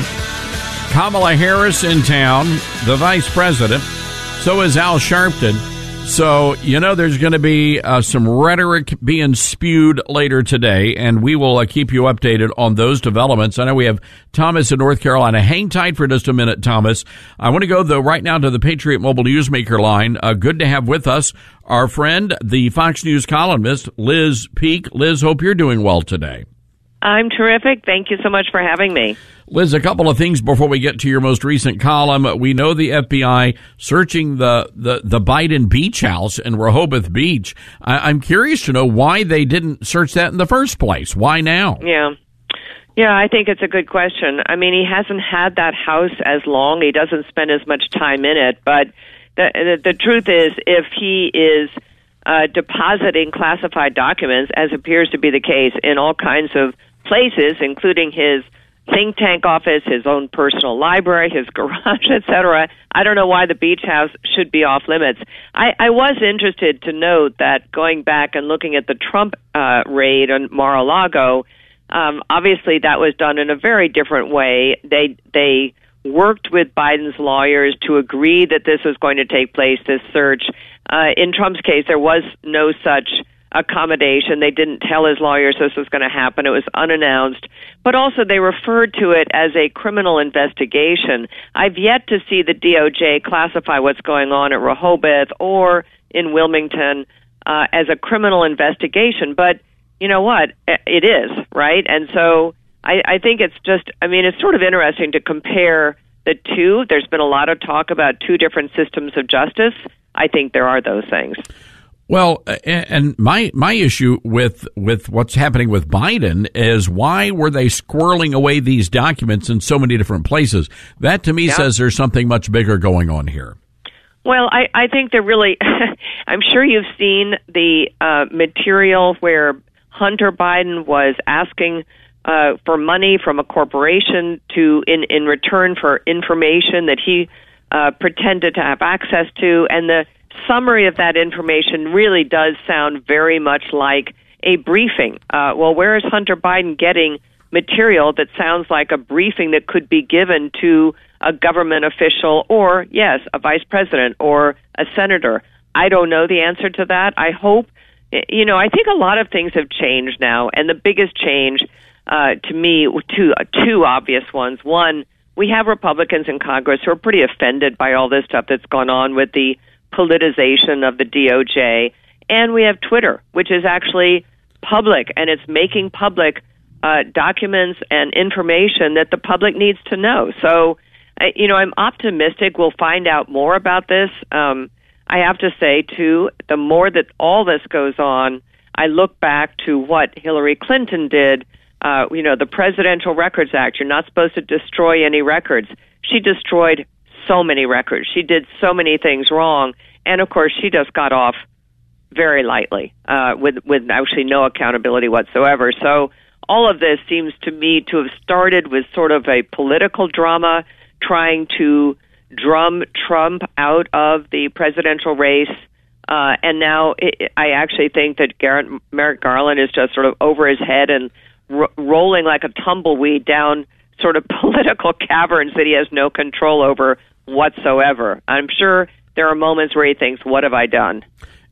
Kamala Harris in town, the vice president. So is Al Sharpton. So, you know, there's going to be uh, some rhetoric being spewed later today, and we will uh, keep you updated on those developments. I know we have Thomas in North Carolina. Hang tight for just a minute, Thomas. I want to go, though, right now to the Patriot Mobile Newsmaker line. Uh, good to have with us our friend, the Fox News columnist, Liz Peek. Liz, hope you're doing well today. I'm terrific. Thank you so much for having me. Liz, a couple of things before we get to your most recent column. We know the F B I searching the, the, the Biden beach house in Rehoboth Beach. I, I'm curious to know why they didn't search that in the first place. Why now? Yeah. Yeah, I think it's a good question. I mean, he hasn't had that house as long. He doesn't spend as much time in it. But the, the, the truth is, if he is uh, depositing classified documents, as appears to be the case in all kinds of places, including his think tank office, his own personal library, his garage, et cetera. I don't know why the beach house should be off limits. I, I was interested to note that going back and looking at the Trump uh, raid on Mar-a-Lago, um, obviously that was done in a very different way. They they worked with Biden's lawyers to agree that this was going to take place, this search. Uh, in Trump's case, there was no such accommodation. They didn't tell his lawyers this was going to happen. It was unannounced. But also they referred to it as a criminal investigation. I've yet to see the D O J classify what's going on at Rehoboth or in Wilmington uh, as a criminal investigation. But you know what? It is, right? And so I, I think it's just, I mean, it's sort of interesting to compare the two. There's been a lot of talk about two different systems of justice. I think there are those things. Well, and my my issue with with what's happening with Biden is why were they squirreling away these documents in so many different places? That to me yeah. says there's something much bigger going on here. Well, I, I think they're really, I'm sure you've seen the uh, material where Hunter Biden was asking uh, for money from a corporation to in, in return for information that he uh, pretended to have access to, and the summary of that information really does sound very much like a briefing. Uh, well, where is Hunter Biden getting material that sounds like a briefing that could be given to a government official or, yes, a vice president or a senator? I don't know the answer to that. I hope, you know, I think a lot of things have changed now, and the biggest change uh, to me, two, two obvious ones. One, we have Republicans in Congress who are pretty offended by all this stuff that's gone on with the politicization of the D O J, and we have Twitter, which is actually public, and it's making public uh, documents and information that the public needs to know. So, uh, you know, I'm optimistic we'll find out more about this. Um, I have to say, too, the more that all this goes on, I look back to what Hillary Clinton did, uh, you know, the Presidential Records Act. You're not supposed to destroy any records. She destroyed so many records. She did so many things wrong. And, of course, she just got off very lightly uh, with, with actually no accountability whatsoever. So all of this seems to me to have started with sort of a political drama trying to drum Trump out of the presidential race. Uh, and now it, I actually think that Garrett, Merrick Garland is just sort of over his head and ro- rolling like a tumbleweed down sort of political caverns that he has no control over whatsoever. I'm sure there are moments where he thinks, what have I done?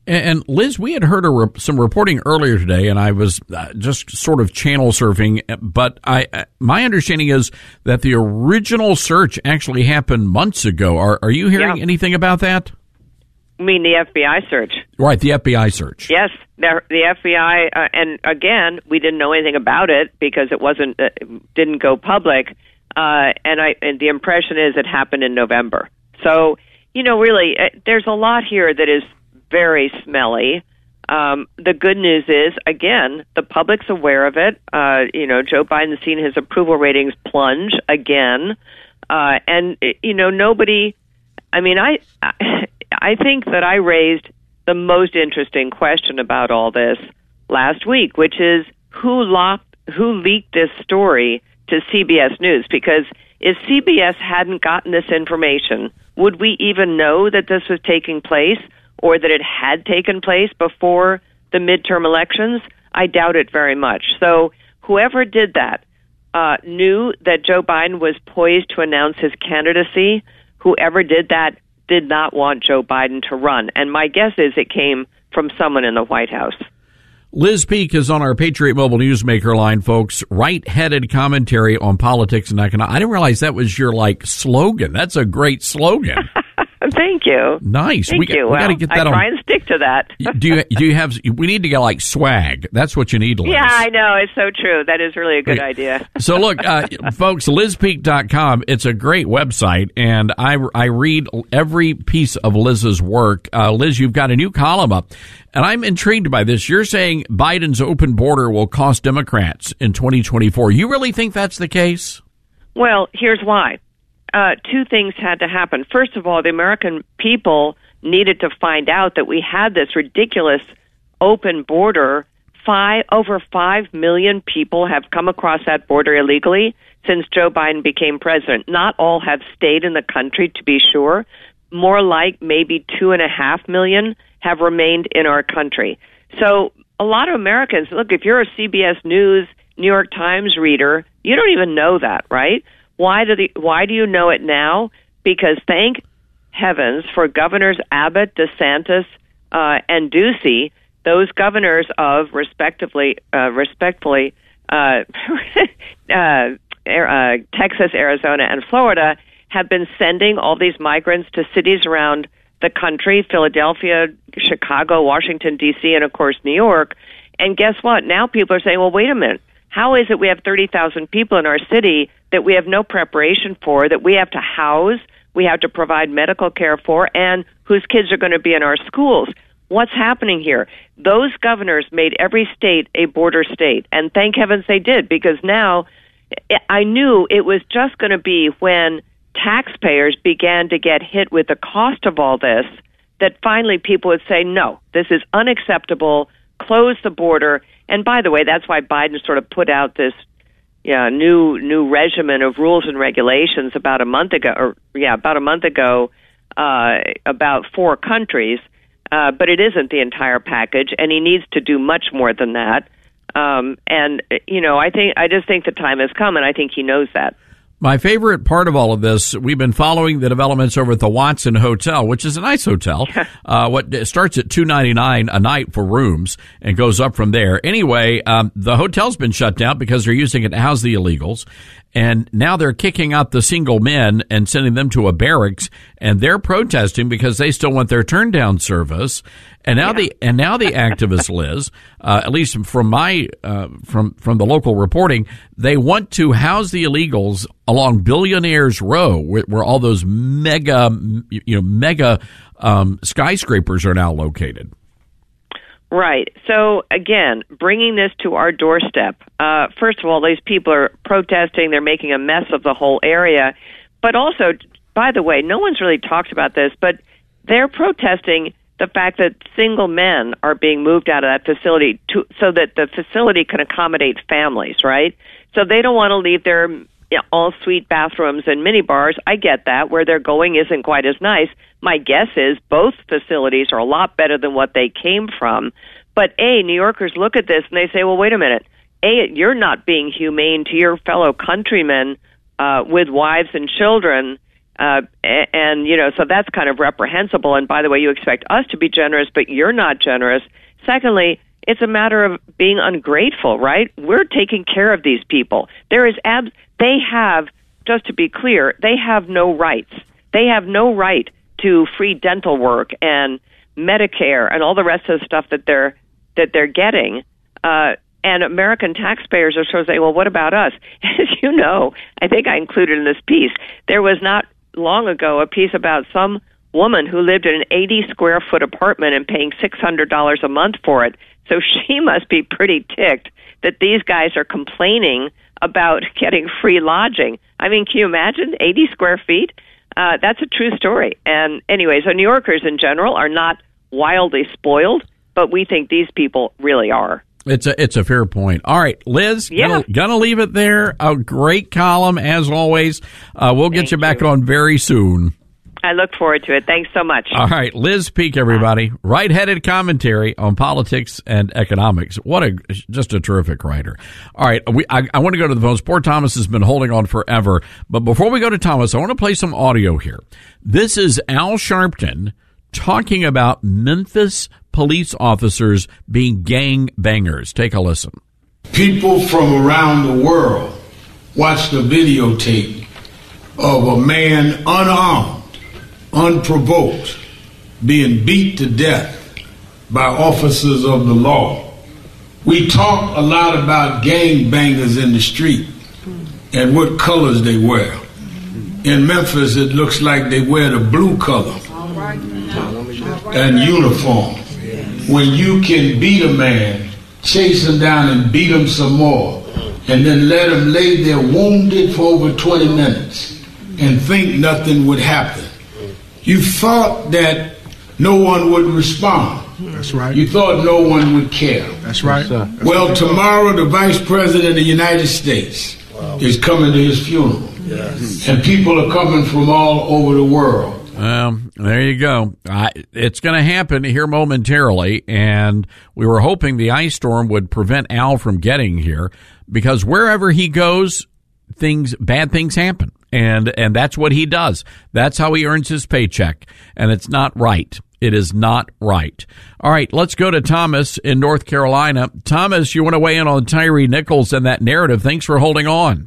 And, and Liz, we had heard a re- some reporting earlier today, and I was uh, just sort of channel surfing. But I, uh, my understanding is that the original search actually happened months ago. Are, are you hearing yeah. anything about that? You mean the F B I search? Right, the F B I search. Yes, the, the F B I, uh, and again, we didn't know anything about it because it wasn't uh, didn't go public. Uh, and I, and the impression is it happened in November. So, you know, really, uh, there's a lot here that is very smelly. Um, the good news is, again, the public's aware of it. Uh, you know, Joe Biden's seen his approval ratings plunge again, uh, and you know, nobody. I mean, I. I I think that I raised the most interesting question about all this last week, which is who locked, who leaked this story to C B S News? Because if C B S hadn't gotten this information, would we even know that this was taking place or that it had taken place before the midterm elections? I doubt it very much. So whoever did that uh, knew that Joe Biden was poised to announce his candidacy. Whoever did that did not want Joe Biden to run. And my guess is it came from someone in the White House. Liz Peek is on our Patriot Mobile Newsmaker line, folks. Right-headed commentary on politics and economics. I didn't realize that was your, like, slogan. That's a great slogan. Thank you. Nice. Thank we, you. We well, got to get that I on. try and stick to that. do you do you have? We need to get like swag. That's what you need, Liz. Yeah, I know. It's so true. That is really a good Right. idea. So look, uh, folks, liz peek dot com. It's a great website, and I I read every piece of Liz's work. Uh, Liz, you've got a new column up, and I'm intrigued by this. You're saying Biden's open border will cost Democrats in twenty twenty-four. You really think that's the case? Well, here's why. Uh, two things had to happen. First of all, the American people needed to find out that we had this ridiculous open border. Five, over five million people have come across that border illegally since Joe Biden became president. Not all have stayed in the country, to be sure. More like maybe two and a half million have remained in our country. So a lot of Americans, look, if you're a C B S News, New York Times reader, you don't even know that, right? Why do the, why do you know it now? Because thank heavens for Governors Abbott, DeSantis, uh, and Ducey, those governors of respectively, uh, respectfully, uh, uh, uh, Texas, Arizona, and Florida have been sending all these migrants to cities around the country, Philadelphia, Chicago, Washington, D C, and of course New York. And guess what? Now people are saying, well, wait a minute. How is it we have thirty thousand people in our city that we have no preparation for, that we have to house, we have to provide medical care for, and whose kids are going to be in our schools? What's happening here? Those governors made every state a border state, and thank heavens they did, because now I knew it was just going to be when taxpayers began to get hit with the cost of all this that finally people would say, no, this is unacceptable, close the border. And by the way, that's why Biden sort of put out this yeah, new new regimen of rules and regulations about a month ago, or yeah, about a month ago, uh, about four countries. Uh, but it isn't the entire package, and he needs to do much more than that. Um, and you know, I think I just think the time has come, and I think he knows that. My favorite part of all of this, we've been following the developments over at the Watson Hotel, which is a nice hotel. uh, what it starts at two ninety-nine a night for rooms and goes up from there. Anyway, um, the hotel's been shut down because they're using it to house the illegals. And now they're kicking out the single men and sending them to a barracks, and they're protesting because they still want their turn down service. And now yeah. the and now the activists, Liz, uh, at least from my uh, from from the local reporting, they want to house the illegals along Billionaires Row, where, where all those mega you know mega um, skyscrapers are now located. Right. So, again, bringing this to our doorstep, uh, first of all, these people are protesting. They're making a mess of the whole area. But also, by the way, no one's really talked about this, but they're protesting the fact that single men are being moved out of that facility to, so that the facility can accommodate families, right? So they don't want to leave their you know, all-suite bathrooms and minibars. I get that. Where they're going isn't quite as nice. My guess is both facilities are a lot better than what they came from. But, A, New Yorkers look at this and they say, well, wait a minute. A, you're not being humane to your fellow countrymen uh, with wives and children Uh, and, you know, so that's kind of reprehensible. And by the way, you expect us to be generous, but you're not generous. Secondly, it's a matter of being ungrateful, right? We're taking care of these people. There is abs- they have, just to be clear, they have no rights. They have no right to free dental work and Medicare and all the rest of the stuff that they're that they're getting. Uh, and American taxpayers are sort of saying, well, what about us? As you know, I think I included in this piece, there was not long ago a piece about some woman who lived in an eighty square foot apartment and paying six hundred dollars a month for it. So she must be pretty ticked that these guys are complaining about getting free lodging. I mean, can you imagine eighty square feet? Uh, that's a true story. And anyway, so New Yorkers in general are not wildly spoiled, but we think these people really are. It's a it's a fair point. All right, Liz, yeah. gonna, gonna leave it there. A great column, as always. Uh, we'll get Thank you back you. on very soon. I look forward to it. Thanks so much. All right, Liz Peek, everybody. Right-headed commentary on politics and economics. What a just a terrific writer. All right, we, I, I want to go to the phones. Poor Thomas has been holding on forever. But before we go to Thomas, I want to play some audio here. This is Al Sharpton talking about Memphis police officers being gang bangers. Take a listen. People from around the world watched a videotape of a man unarmed, unprovoked, being beat to death by officers of the law. We talk a lot about gang bangers in the street and what colors they wear. In Memphis, it looks like they wear the blue color and uniform. When you can beat a man, chase him down and beat him some more, and then let him lay there wounded for over twenty minutes and think nothing would happen. You thought that no one would respond. That's right. You thought no one would care. That's right. That's well, right. tomorrow the Vice President of the United States wow. is coming to his funeral. Yes. And people are coming from all over the world. Well, there you go. Uh, it's going to happen here momentarily, and we were hoping the ice storm would prevent Al from getting here, because wherever he goes, things, bad things happen, and and that's what he does. That's how he earns his paycheck, and it's not right. It is not right. All right, let's go to Thomas in North Carolina. Thomas, you want to weigh in on Tyre Nichols and that narrative? Thanks for holding on.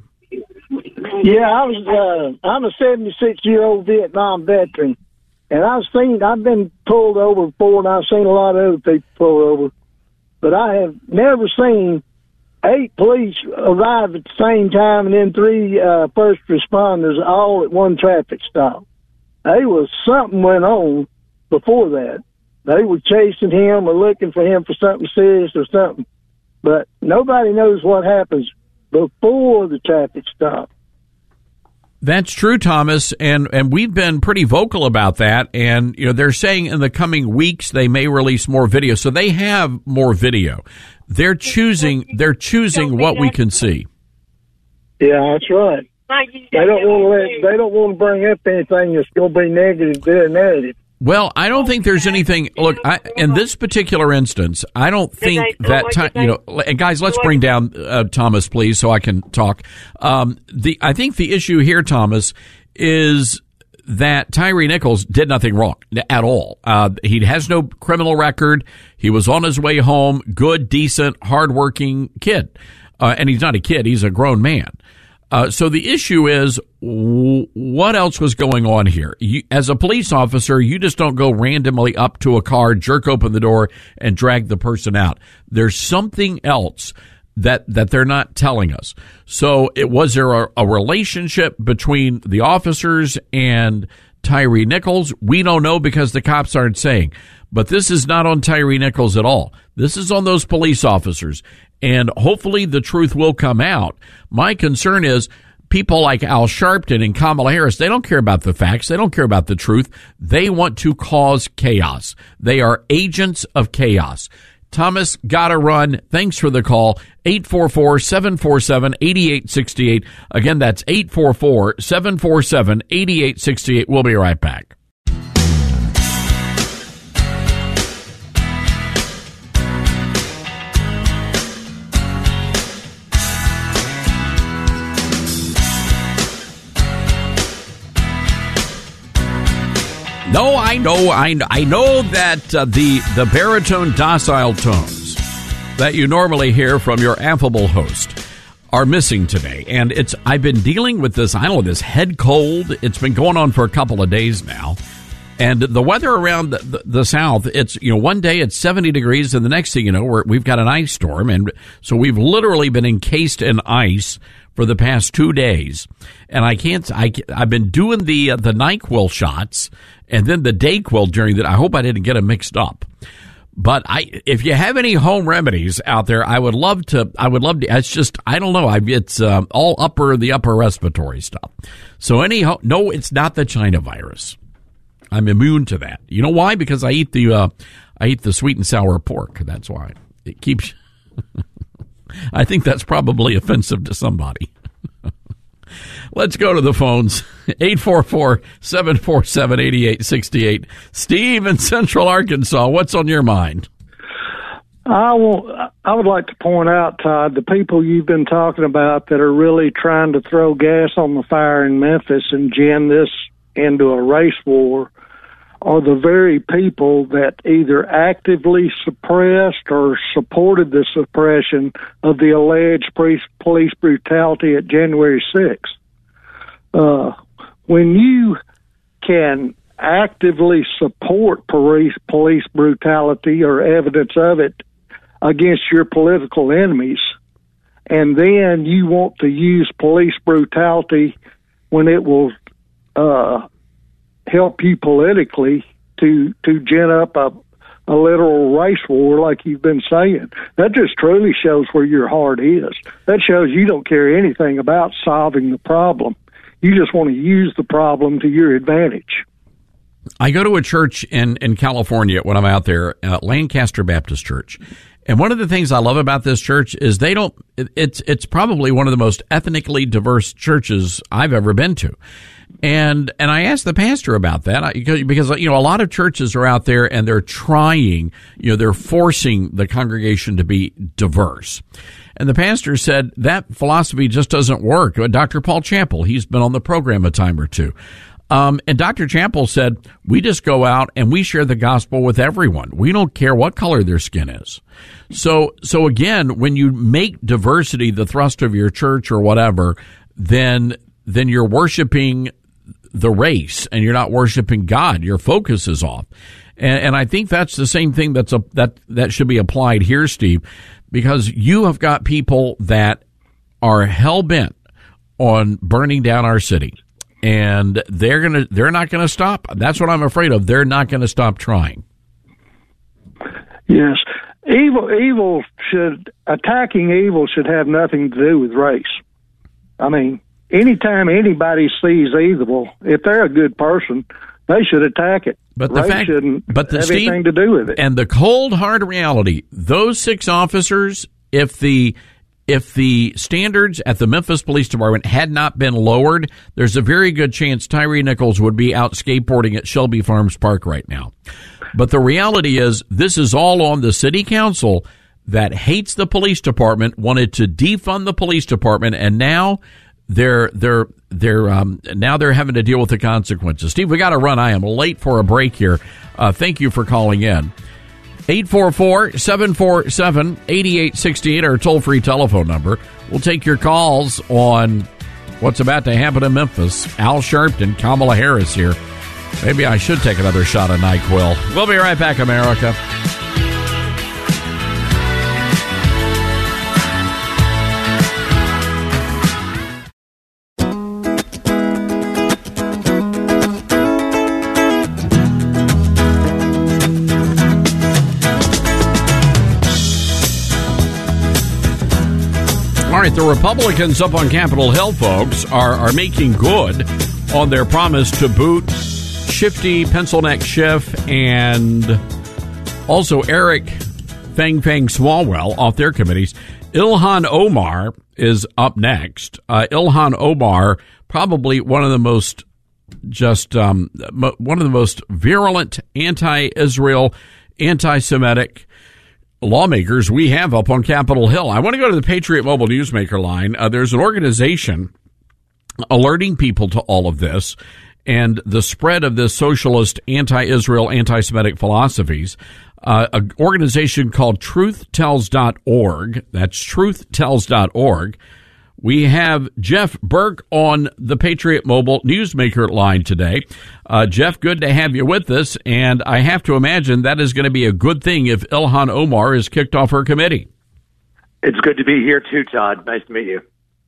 Yeah, I was. Uh, I'm a seventy-six-year-old Vietnam veteran, and I've seen. I've been pulled over before, and I've seen a lot of other people pulled over, but I have never seen eight police arrive at the same time, and then three uh, first responders all at one traffic stop. There was something went on before that. They were chasing him or looking for him for something serious or something, but nobody knows what happens before the traffic stop. That's true, Thomas, and, and we've been pretty vocal about that, and you know they're saying in the coming weeks they may release more video, so they have more video. They're choosing they're choosing what we can see. Yeah, that's right. They don't want to let they don't want to bring up anything that's going to be negative to their narrative. Well, I don't think there's anything. Look, I, in this particular instance, I don't think that time. You know, and guys, let's bring down uh, Thomas, please, so I can talk. Um, the I think the issue here, Thomas, is that Tyre Nichols did nothing wrong at all. Uh, he has no criminal record. He was on his way home. Good, decent, hardworking kid, uh, and he's not a kid; he's a grown man. Uh, so the issue is, w- what else was going on here? You, as a police officer, you just don't go randomly up to a car, jerk open the door, and drag the person out. There's something else that that they're not telling us. So it was there a, a relationship between the officers and Tyre Nichols? We don't know because the cops aren't saying. But this is not on Tyre Nichols at all. This is on those police officers. And hopefully the truth will come out. My concern is people like Al Sharpton and Kamala Harris, they don't care about the facts. They don't care about the truth. They want to cause chaos. They are agents of chaos. Thomas, gotta run. Thanks for the call. eight four four, seven four seven, eight eight six eight. Again, that's eight four four, seven four seven, eight eight six eight. We'll be right back. No, I know, I, I know that uh, the, the baritone docile tones that you normally hear from your affable host are missing today. And it's I've been dealing with this, I don't know, this head cold. It's been going on for a couple of days now. And the weather around the, the, the South, it's, you know, one day it's seventy degrees, and the next thing you know, we're, we've got an ice storm. And so we've literally been encased in ice for the past two days. And I can't, I, I've been doing the, uh, the NyQuil shots and then the DayQuil during that. I hope I didn't get them mixed up. But I, if you have any home remedies out there, I would love to, I would love to, it's just, I don't know, I, it's um, all upper, the upper respiratory stuff. So any, no, it's not the China virus. I'm immune to that. You know why? Because I eat the, uh, I eat the sweet and sour pork. That's why. It keeps, I think that's probably offensive to somebody. Let's go to the phones. eight four four, seven four seven, eight eight six eight. Steve in Central Arkansas, what's on your mind? I will, I would like to point out, Todd, the people you've been talking about that are really trying to throw gas on the fire in Memphis and gin this into a race war are the very people that either actively suppressed or supported the suppression of the alleged police brutality at January sixth. Uh, when you can actively support police, police brutality or evidence of it against your political enemies, and then you want to use police brutality when it will uh, help you politically to to gin up a, a literal race war like you've been saying. That just truly shows where your heart is. That shows you don't care anything about solving the problem. You just want to use the problem to your advantage. I go to a church in, in California when I'm out there, uh, Lancaster Baptist Church. And one of the things I love about this church is they don't, it, it's, it's probably one of the most ethnically diverse churches I've ever been to. And, and I asked the pastor about that because, you know, a lot of churches are out there and they're trying, you know, they're forcing the congregation to be diverse. And the pastor said that philosophy just doesn't work. Doctor Paul Champel, he's been on the program a time or two. Um, and Doctor Champel said, we just go out and we share the gospel with everyone. We don't care what color their skin is. So, so again, when you make diversity the thrust of your church or whatever, then, then you're worshiping the race and you're not worshiping God. Your focus is off. And, and I think that's the same thing that's a, that, that should be applied here, Steve, because you have got people that are hell bent on burning down our city. And they're gonna, they're not gonna stop. That's what I'm afraid of. They're not gonna stop trying. Yes, evil, evil should attacking evil should have nothing to do with race. I mean, anytime anybody sees evil, if they're a good person, they should attack it. But the race fact, shouldn't but the have Steve, anything to do with it. And the cold hard reality: those six officers, if the If the standards at the Memphis Police Department had not been lowered, there's a very good chance Tyree Nichols would be out skateboarding at Shelby Farms Park right now. But the reality is, this is all on the city council that hates the police department, wanted to defund the police department, and now they're they're they're um, now they're having to deal with the consequences. Steve, we got to run. I am late for a break here. Uh, thank you for calling in. eight four four, seven four seven, eight eight six eight, our toll-free telephone number. We'll take your calls on what's about to happen in Memphis. Al Sharpton, Kamala Harris here. Maybe I should take another shot of NyQuil. We'll be right back, America. The Republicans up on Capitol Hill, folks, are, are making good on their promise to boot Shifty, Pencil Neck Schiff, and also Eric Fang Fang Swalwell off their committees. Ilhan Omar is up next. Uh, Ilhan Omar, probably one of the most just um, mo- one of the most virulent anti-Israel, anti-Semitic lawmakers we have up on Capitol Hill. I want to go to the Patriot Mobile Newsmaker line. Uh, there's an organization alerting people to all of this, and the spread of this socialist, anti-Israel, anti-Semitic philosophies. Uh, an organization called truth tells dot org. That's truth tells dot org. We have Jeff Burke on the Patriot Mobile Newsmaker line today. Uh, Jeff, good to have you with us, and I have to imagine that is going to be a good thing if Ilhan Omar is kicked off her committee. It's good to be here too, Todd. Nice to meet you.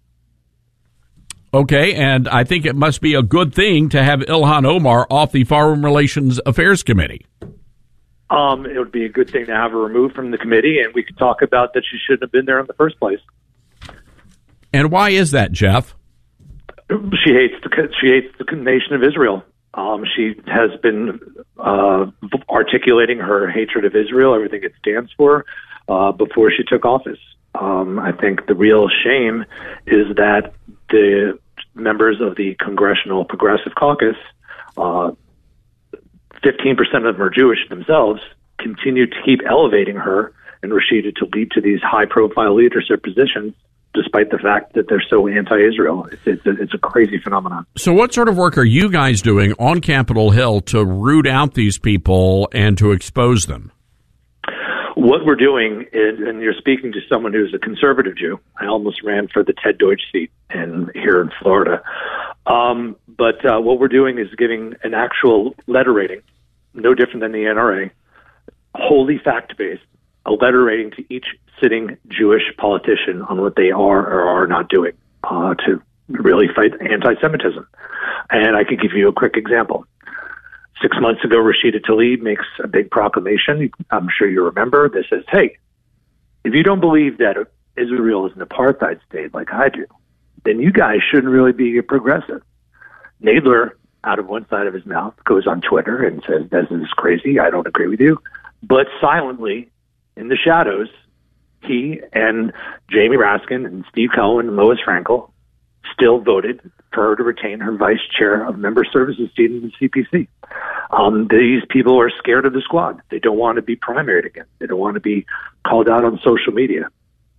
Okay, and I think it must be a good thing to have Ilhan Omar off the Foreign Relations Affairs Committee. Um, it would be a good thing to have her removed from the committee, and we could talk about that she shouldn't have been there in the first place. And why is that, Jeff? She hates the she hates the nation of Israel. Um, she has been uh, articulating her hatred of Israel, everything it stands for, uh, before she took office. Um, I think the real shame is that the members of the Congressional Progressive Caucus, uh, fifteen percent of them are Jewish themselves, continue to keep elevating her and Rashida Tlaib to these high-profile leadership positions, despite the fact that they're so anti-Israel. It's, it's, a, it's a crazy phenomenon. So what sort of work are you guys doing on Capitol Hill to root out these people and to expose them? What we're doing is, and you're speaking to someone who's a conservative Jew. I almost ran for the Ted Deutsch seat in, here in Florida. Um, but uh, what we're doing is giving an actual letter rating, no different than the N R A, wholly fact-based, a letter rating to each sitting Jewish politician on what they are or are not doing uh, to really fight anti-Semitism. And I could give you a quick example. Six months ago, Rashida Tlaib makes a big proclamation. I'm sure you remember. That says, hey, if you don't believe that Israel is an apartheid state like I do, then you guys shouldn't really be progressive. Nadler, out of one side of his mouth, goes on Twitter and says, this is crazy. I don't agree with you. But silently, in the shadows, he and Jamie Raskin and Steve Cohen and Lois Frankel still voted for her to retain her vice chair of member services seat in the C P C. Um, these people are scared of the squad. They don't want to be primaried again. They don't want to be called out on social media.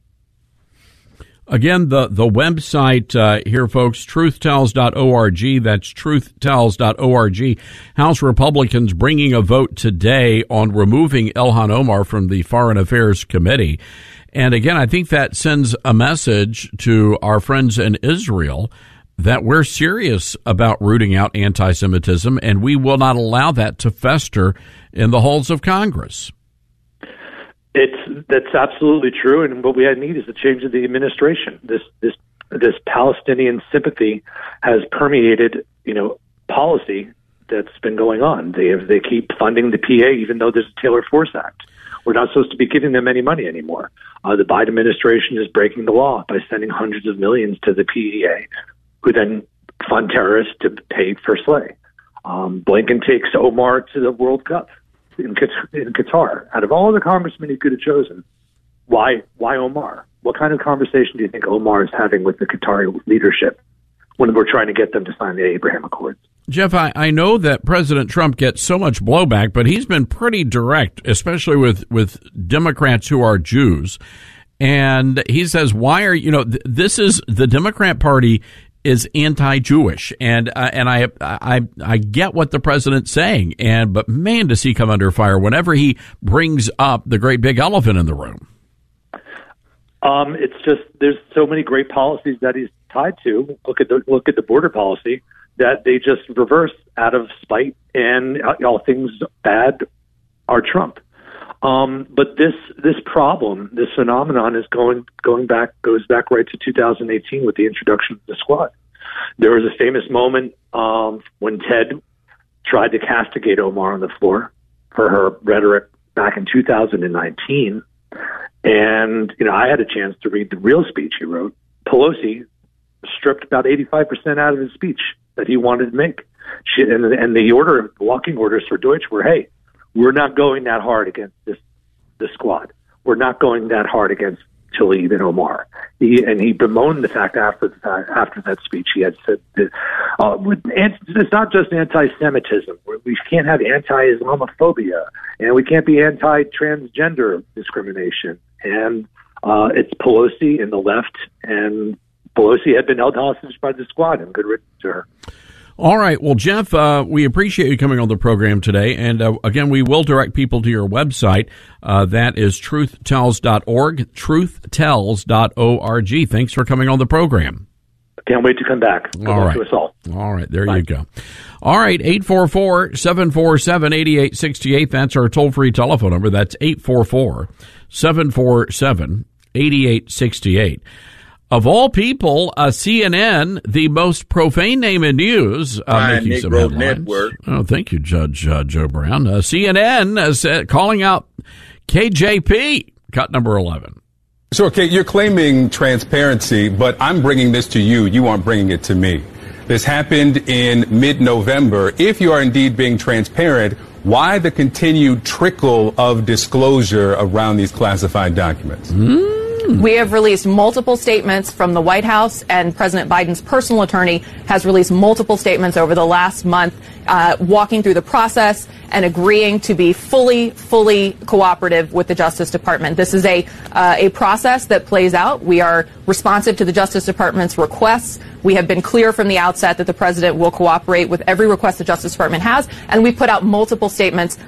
Again, the, the website uh, here, folks, truth tells dot org. That's truth tells dot org. House Republicans bringing a vote today on removing Ilhan Omar from the Foreign Affairs Committee. And again, I think that sends a message to our friends in Israel that we're serious about rooting out anti-Semitism, and we will not allow that to fester in the halls of Congress. It's that's absolutely true, and what we need is a change of the administration. This this this Palestinian sympathy has permeated, you know, policy that's been going on. They have, they keep funding the P A even though there's a Taylor Force Act. We're not supposed to be giving them any money anymore. Uh, the Biden administration is breaking the law by sending hundreds of millions to the P E A, who then fund terrorists to pay for slay. Um, Blinken takes Omar to the World Cup in Qatar. Out of all the congressmen he could have chosen, why why Omar? What kind of conversation do you think Omar is having with the Qatari leadership when we're trying to get them to sign the Abraham Accords? Jeff, I, I know that President Trump gets so much blowback, but he's been pretty direct, especially with, with Democrats who are Jews. And he says, why are, you know, th- this is, the Democrat Party is anti-Jewish. And uh, and I, I I get what the president's saying. And but man, does he come under fire whenever he brings up the great big elephant in the room. Um, it's just there's so many great policies that he's tied to. Look at the look at the border policy that they just reverse out of spite and all things bad are Trump. Um, but this this problem, this phenomenon, is going going back goes back right to two thousand eighteen with the introduction of the squad. There was a famous moment um, when Ted tried to castigate Omar on the floor for her rhetoric back in two thousand nineteen, and you know I had a chance to read the real speech he wrote. Pelosi stripped about eighty-five percent out of his speech that he wanted to make. She, and, and the order, walking orders for Deutsch were, hey, we're not going that hard against this the squad. We're not going that hard against Tlaib and Omar. He, and he bemoaned the fact after the, after that speech he had said that uh, with, it's not just anti-Semitism. We can't have anti-Islamophobia, and we can't be anti-transgender discrimination. And uh, it's Pelosi and the left, and Pelosi had been held hostage by the squad, and good riddance to her. All right. Well, Jeff, uh, we appreciate you coming on the program today. And uh, again, we will direct people to your website. Uh, that is truth tells dot org, truth tells dot org. Thanks for coming on the program. Can't wait to come back. Good all luck right. to us all. All right. There Bye. You go. All right. eight four four, seven four seven, eight eight six eight. That's our toll-free telephone number. That's eight four four, seven four seven, eight eight six eight. Of all people, uh, C N N, the most profane name in news, uh, making Negro some headlines. Network. Oh, thank you, Judge uh, Joe Brown. Uh, C N N is uh, calling out K J P, cut number eleven. So, okay, you're claiming transparency, but I'm bringing this to you. You aren't bringing it to me. This happened in mid-November. If you are indeed being transparent, why the continued trickle of disclosure around these classified documents? Mm. We have released multiple statements from the White House, and President Biden's personal attorney has released multiple statements over the last month, uh, walking through the process and agreeing to be fully, fully cooperative with the Justice Department. This is a uh, a process that plays out. We are responsive to the Justice Department's requests. We have been clear from the outset that the president will cooperate with every request the Justice Department has, and we put out multiple statements.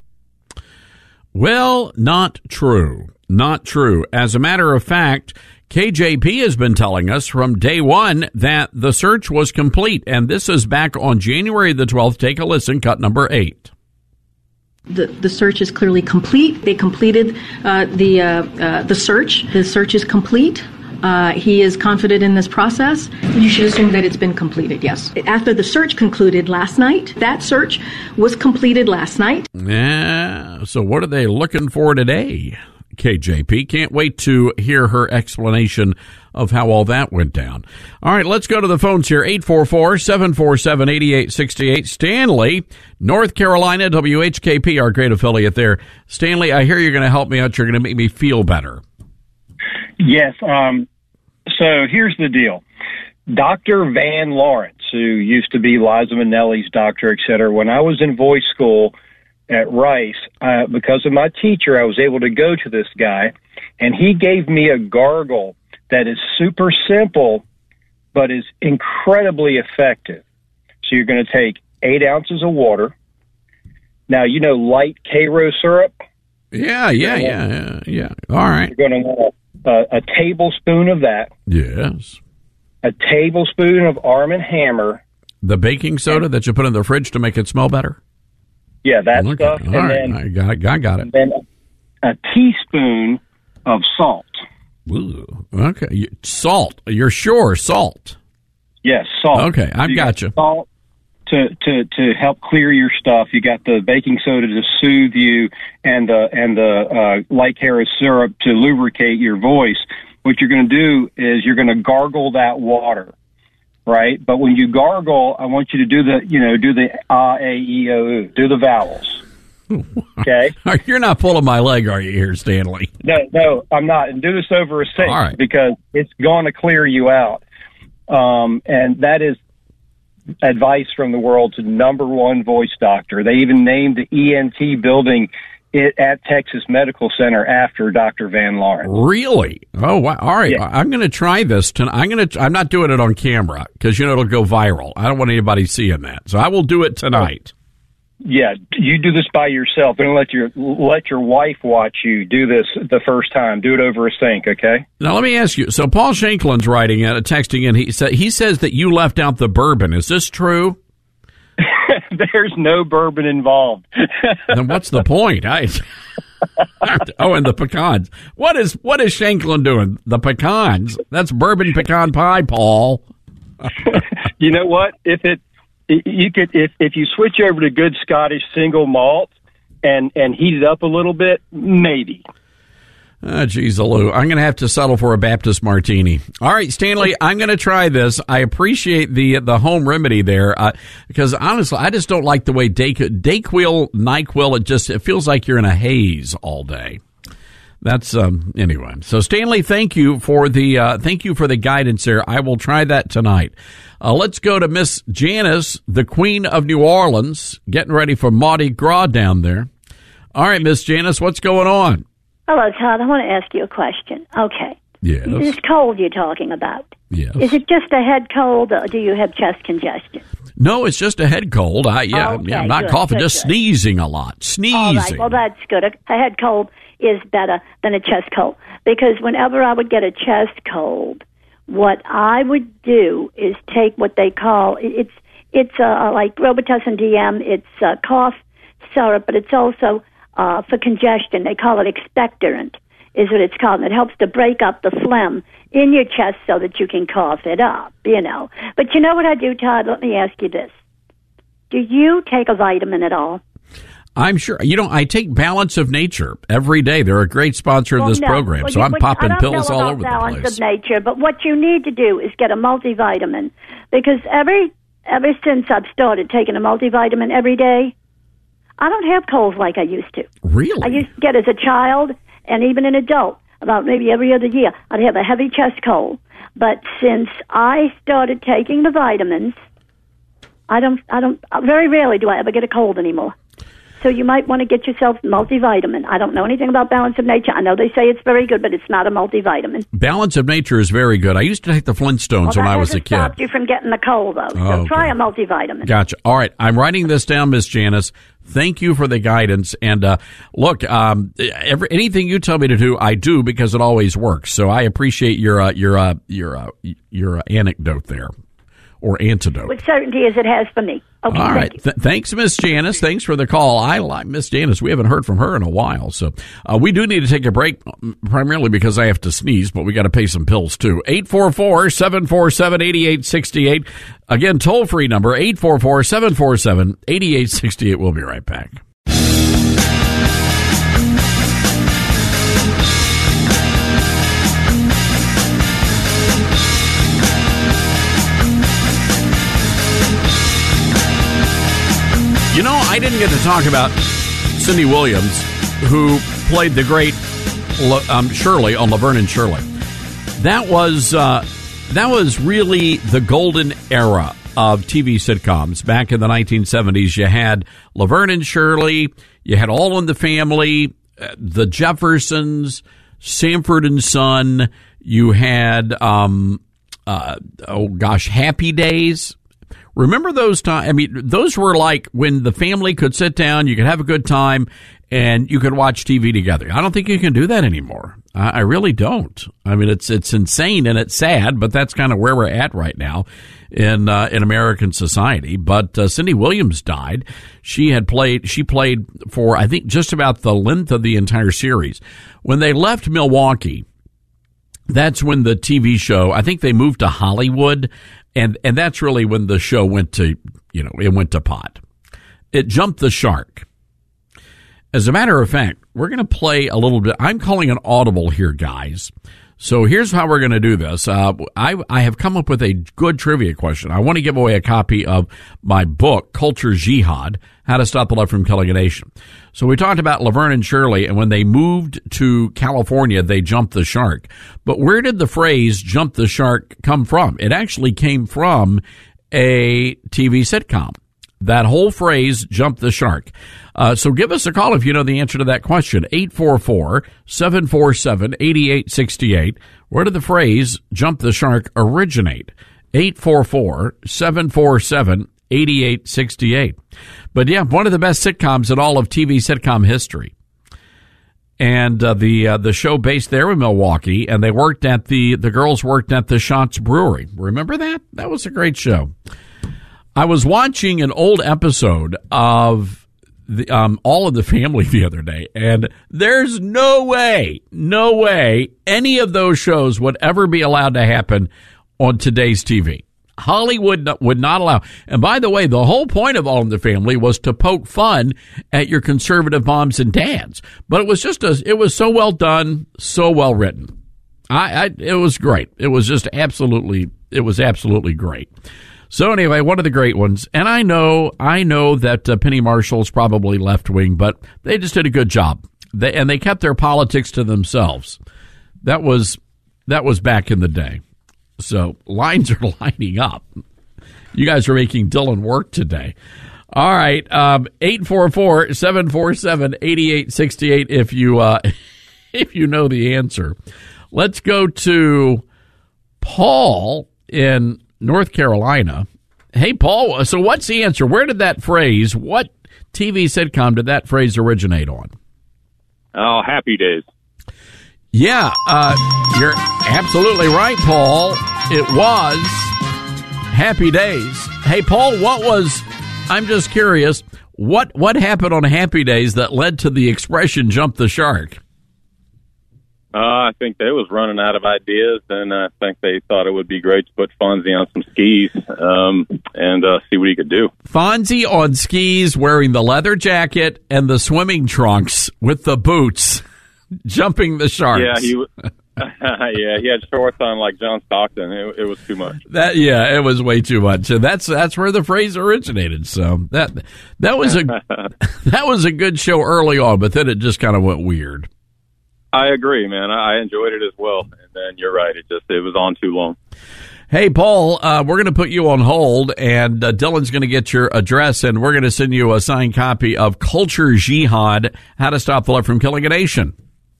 Well, not true. Not true. As a matter of fact, K J P has been telling us from day one that the search was complete, and this is back on January the twelfth. Take a listen, cut number eight. The, the search is clearly complete. They completed uh, the uh, uh, the search. The search is complete. Uh, he is confident in this process. You should assume that it's been completed, yes. After the search concluded last night, that search was completed last night. Yeah, so what are they looking for today? K J P. Can't wait to hear her explanation of how all that went down. All right, let's go to the phones here. eight four four, seven four seven, eight eight six eight. Stanley, North Carolina, W H K P, our great affiliate there. Stanley, I hear you're going to help me out. You're going to make me feel better. Yes. Um, so here's the deal. Doctor Van Lawrence, who used to be Liza Minnelli's doctor, et cetera, when I was in voice school at Rice, uh, because of my teacher, I was able to go to this guy, and he gave me a gargle that is super simple, but is incredibly effective. So you're going to take eight ounces of water. Now, you know light Karo syrup? Yeah, yeah, yeah, yeah, yeah. All right. You're going to want a, a tablespoon of that. Yes. A tablespoon of Arm and Hammer. The baking soda that you put in the fridge to make it smell better? Yeah, that okay. stuff. All and right. then, I got it. I got it. And then a teaspoon of salt. Ooh, okay. You, salt. You're sure salt. Yes, salt. Okay, I've you got, got you. Salt to, to, to help clear your stuff. You got the baking soda to soothe you, and the and the uh, light Karo syrup to lubricate your voice. What you're going to do is you're going to gargle that water, right? But when you gargle, I want you to do the you know do the ah, a, e, o, u, do the vowels. Okay. You're not pulling my leg, are you, here, Stanley? No, no, I'm not. And do this over a sink right. because it's going to clear you out. Um, and that is advice from the world's number one voice doctor. They even named the E N T building it at Texas Medical Center after Doctor Van Lawrence. Really? Oh, wow. All right. Yeah. I'm going to try this tonight. I'm going to. I'm not doing it on camera because you know it'll go viral. I don't want anybody seeing that, so I will do it tonight. Yeah, you do this by yourself. Don't let your let your wife watch you do this the first time. Do it over a sink, okay? Now let me ask you. So Paul Shanklin's writing, uh, texting in. He said he says that you left out the bourbon. Is this true? There's no bourbon involved. Then what's the point? I. Oh, and the pecans. What is what is Shanklin doing? The pecans. That's bourbon pecan pie, Paul. You know what? If it you could if if you switch over to good Scottish single malt and and heat it up a little bit, maybe. Oh, geez, Lou. I'm going to have to settle for a Baptist martini. All right, Stanley, I'm going to try this. I appreciate the the home remedy there uh, because, honestly, I just don't like the way Day- Dayquil, NyQuil, it just it feels like you're in a haze all day. That's, um, anyway. So, Stanley, thank you for the uh, thank you for the guidance there. I will try that tonight. Uh, let's go to Miss Janice, the Queen of New Orleans, getting ready for Mardi Gras down there. All right, Miss Janice, what's going on? Hello, Todd. I want to ask you a question. Okay. Yes. This cold you're talking about. Yes. Is it just a head cold, or do you have chest congestion? No, it's just a head cold. I yeah, Okay, yeah I'm not good, coughing, good, just good. sneezing a lot. Sneezing. All right, well, that's good. A, a head cold is better than a chest cold because whenever I would get a chest cold, what I would do is take what they call it's it's uh, like Robitussin D M. It's uh, cough syrup, but it's also uh, for congestion. They call it expectorant, is what it's called, and it helps to break up the phlegm in your chest so that you can cough it up. You know, but you know what I do, Todd? Let me ask you this: do you take a vitamin at all? I'm sure. You know, I take Balance of Nature every day. They're a great sponsor of Well, this no. program, Well, so you- I'm well, popping I don't pills know all about over the balance place. of nature, but what you need to do is get a multivitamin because every ever since I've started taking a multivitamin every day, I don't have colds like I used to. Really? I used to get as a child and even an adult, about maybe every other year, I'd have a heavy chest cold. But since I started taking the vitamins, I don't, I don't, very rarely do I ever get a cold anymore. So you might want to get yourself multivitamin. I don't know anything about Balance of Nature. I know they say it's very good, but it's not a multivitamin. Balance of Nature is very good. I used to take the Flintstones Well, when I was a that kid. hasn't stopped you from getting the cold, though. So Oh, try a multivitamin. Gotcha. All right. I'm writing this down, Miss Janice. Thank you for the guidance. And uh, look, um, every, anything you tell me to do, I do because it always works. So I appreciate your uh, your uh, your uh, your uh, anecdote there, or antidote. With certainty as it has for me. Okay, All thank right. you. Th- thanks, Miss Janice. Thanks for the call. I like Miss Janice. We haven't heard from her in a while. So uh, we do need to take a break, primarily because I have to sneeze, but we got to pay some pills, too. eight four four, seven four seven, eight eight six eight. Again, toll-free number, eight four four, seven four seven, eight eight six eight. We'll be right back. You know, I didn't get to talk about Cindy Williams, who played the great um, Shirley on Laverne and Shirley. That was uh, that was really the golden era of T V sitcoms back in the nineteen seventies. You had Laverne and Shirley, you had All in the Family, uh, The Jeffersons, Sanford and Son. You had um, uh, oh gosh, Happy Days. Remember those times? I mean, those were like when the family could sit down, you could have a good time, and you could watch T V together. I don't think you can do that anymore. I, I really don't. I mean, it's it's insane and it's sad, but that's kind of where we're at right now in uh, in American society. But uh, Cindy Williams died. She had played. She played for I think just about the length of the entire series. When they left Milwaukee, that's when the T V show. I think they moved to Hollywood. And and that's really when the show went to, you know, it went to pot. It jumped the shark. As a matter of fact, we're going to play a little bit. I'm calling an audible here, guys. So here's how we're going to do this. Uh, I, I have come up with a good trivia question. I want to give away a copy of my book, Culture Jihad, How to Stop the Left from Killing a Nation. So we talked about Laverne and Shirley, and when they moved to California, they jumped the shark. But where did the phrase jump the shark come from? It actually came from a T V sitcom. That whole phrase, jump the shark. Uh, so give us a call if you know the answer to that question. eight four four, seven four seven, eight eight six eight. Where did the phrase, jump the shark, originate? eight four four, seven four seven, eight eight six eight. But yeah, one of the best sitcoms in all of T V sitcom history. And uh, the uh, the show based there in Milwaukee, and they worked at the, the girls worked at the Schatz Brewery. Remember that? That was a great show. I was watching an old episode of the, um, All of the Family the other day, and there's no way, no way any of those shows would ever be allowed to happen on today's T V. Hollywood would not allow. And by the way, the whole point of All in the Family was to poke fun at your conservative moms and dads. But it was just a, it was so well done, so well written. I, I it was great. It was just absolutely, it was absolutely great. So anyway, one of the great ones. And I know, I know that uh, Penny Marshall's probably left wing, but they just did a good job. They, and they kept their politics to themselves. That was, that was back in the day. So lines are lining up. You guys are making Dylan work today. All right. Um, eight four four, seven four seven, eight eight six eight if you, uh, if you know the answer. Let's go to Paul in North Carolina. Hey, Paul, so what's the answer? Where did that phrase, what T V sitcom did that phrase originate on? Oh, Happy Days. Yeah, uh, you're absolutely right, Paul. It was Happy Days. Hey, Paul, what was, I'm just curious, what what happened on Happy Days that led to the expression jump the shark? Uh, I think they was running out of ideas, and I think they thought it would be great to put Fonzie on some skis um, and uh, see what he could do. Fonzie on skis wearing the leather jacket and the swimming trunks with the boots, jumping the sharks. Yeah, he yeah, he had shorts on like John Stockton. It, it was too much. That yeah, it was way too much. And that's that's where the phrase originated. So that that was a that was a good show early on, but then it just kind of went weird. I agree, man. I enjoyed it as well. And then you're right. It just, it was on too long. Hey, Paul, uh, we're going to put you on hold, and uh, Dylan's going to get your address, and we're going to send you a signed copy of Culture Jihad, How to Stop the Left from Killing a Nation.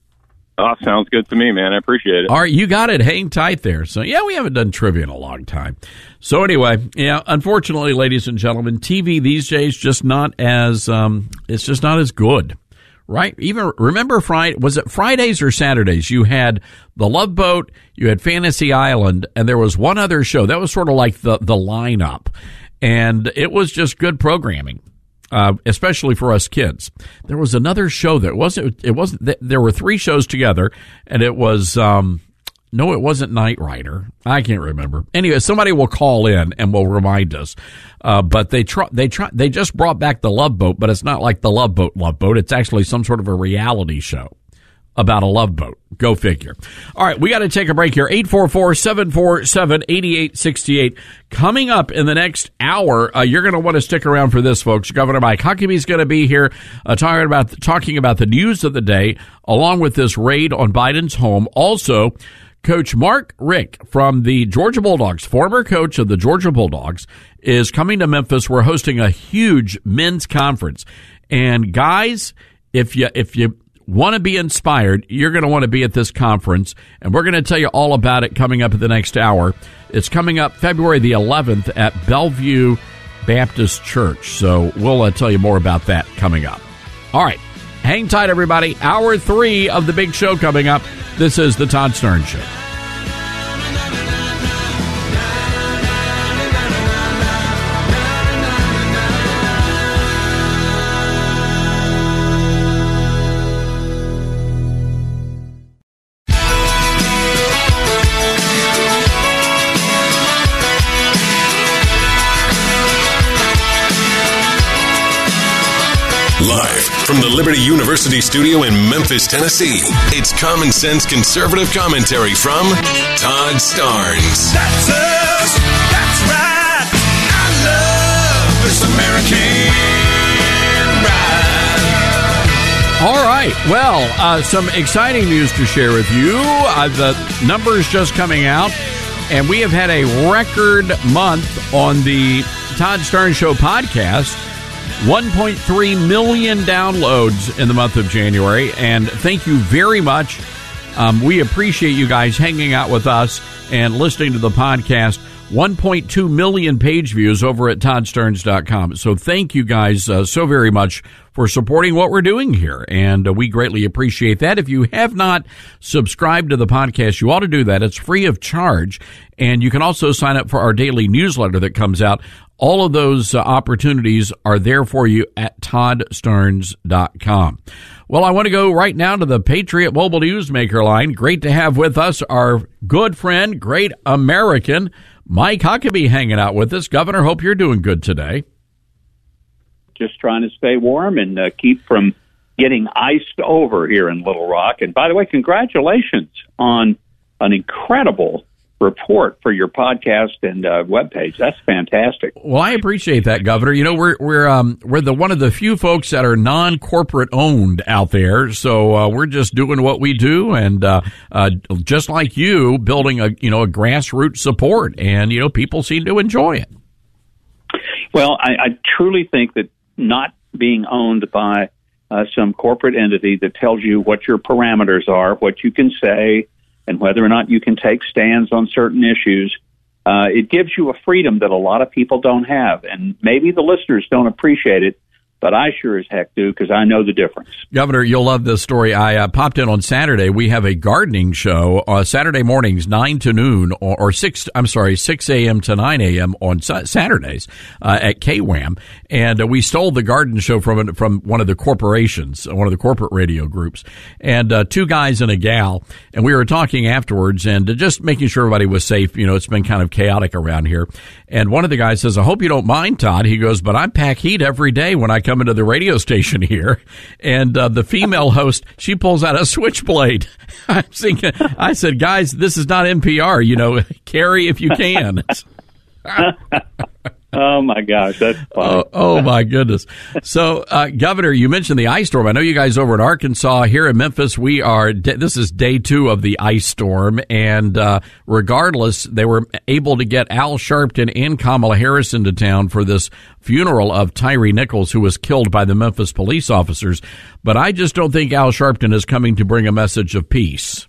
Oh, sounds good to me, man. I appreciate it. All right, you got it. Hang tight there. So, yeah, we haven't done trivia in a long time. So, anyway, yeah, unfortunately, ladies and gentlemen, T V these days just not as, um, it's just not as good. Right? Even remember Friday, was it Fridays or Saturdays? You had The Love Boat, you had Fantasy Island, and there was one other show. That was sort of like the, the lineup. And it was just good programming, uh, especially for us kids. There was another show that wasn't, it wasn't, there were three shows together, and it was, um, no, it wasn't Knight Rider. I can't remember. Anyway, somebody will call in and will remind us. Uh, but they try, they try, they just brought back The Love Boat, but it's not like The Love Boat, Love Boat. It's actually some sort of a reality show about a love boat. Go figure. All right, we got to take a break here. eight four four, seven four seven, eight eight six eight. Coming up in the next hour, uh, you're going to want to stick around for this, folks. Governor Mike Huckabee is going to be here uh, talking about talking about the news of the day, along with this raid on Biden's home. Also, Coach Mark Richt from the Georgia Bulldogs, former coach of the Georgia Bulldogs, is coming to Memphis. We're hosting a huge men's conference. And guys, if you if you want to be inspired, you're going to want to be at this conference. And we're going to tell you all about it coming up in the next hour. It's coming up February the eleventh at Bellevue Baptist Church. So we'll uh, tell you more about that coming up. All right. Hang tight, everybody. Hour three of the big show coming up. This is The Todd Stern Show. Live from the Liberty University studio in Memphis, Tennessee, it's Common Sense Conservative Commentary from Todd Starnes. That's us. That's right. I love this American ride. All right. Well, uh, some exciting news to share with you. Uh, the numbers just coming out, and we have had a record month on the Todd Stern Show podcast. one point three million downloads in the month of January, and thank you very much. Um, we appreciate you guys hanging out with us and listening to the podcast. one point two million page views over at todd stearns dot com. So thank you guys uh, so very much for supporting what we're doing here, and uh, we greatly appreciate that. If you have not subscribed to the podcast, you ought to do that. It's free of charge, and you can also sign up for our daily newsletter that comes out. All of those uh, opportunities are there for you at todd stearns dot com. Well, I want to go right now to the Patriot Mobile Newsmaker line. Great to have with us our good friend, great American, Mike Huckabee, hanging out with us. Governor, hope you're doing good today. Just trying to stay warm and uh, keep from getting iced over here in Little Rock. And by the way, congratulations on an incredible report for your podcast and uh, webpage. That's fantastic. Well, I appreciate that, Governor. You know, we're we're um, we're the one of the few folks that are non-corporate owned out there, so uh, we're just doing what we do, and uh, uh, just like you, building a you know a grassroots support, and you know people seem to enjoy it. Well, I, I truly think that not being owned by uh, some corporate entity that tells you what your parameters are, what you can say, and whether or not you can take stands on certain issues, Uh, it gives you a freedom that a lot of people don't have, and maybe the listeners don't appreciate it, but I sure as heck do, because I know the difference. Governor, you'll love this story. I uh, popped in on Saturday. We have a gardening show uh, Saturday mornings, nine to noon, or, or six. I'm sorry, six a.m. to nine a.m. on sa- Saturdays uh, at K W A M, and uh, we stole the garden show from from one of the corporations, one of the corporate radio groups, and uh, two guys and a gal, and we were talking afterwards and uh, just making sure everybody was safe. You know, it's been kind of chaotic around here, and one of the guys says, "I hope you don't mind, Todd." He goes, "But I pack heat every day when I come into the radio station here." And uh, the female host, she pulls out a switchblade. I'm thinking, I said, "Guys, this is not N P R, you know, carry if you can." Oh, my gosh, that's funny. Oh, oh my goodness. So, uh, Governor, you mentioned the ice storm. I know you guys over in Arkansas. Here in Memphis, we are, this is day two of the ice storm. And uh, regardless, they were able to get Al Sharpton and Kamala Harris into town for this funeral of Tyre Nichols, who was killed by the Memphis police officers. But I just don't think Al Sharpton is coming to bring a message of peace.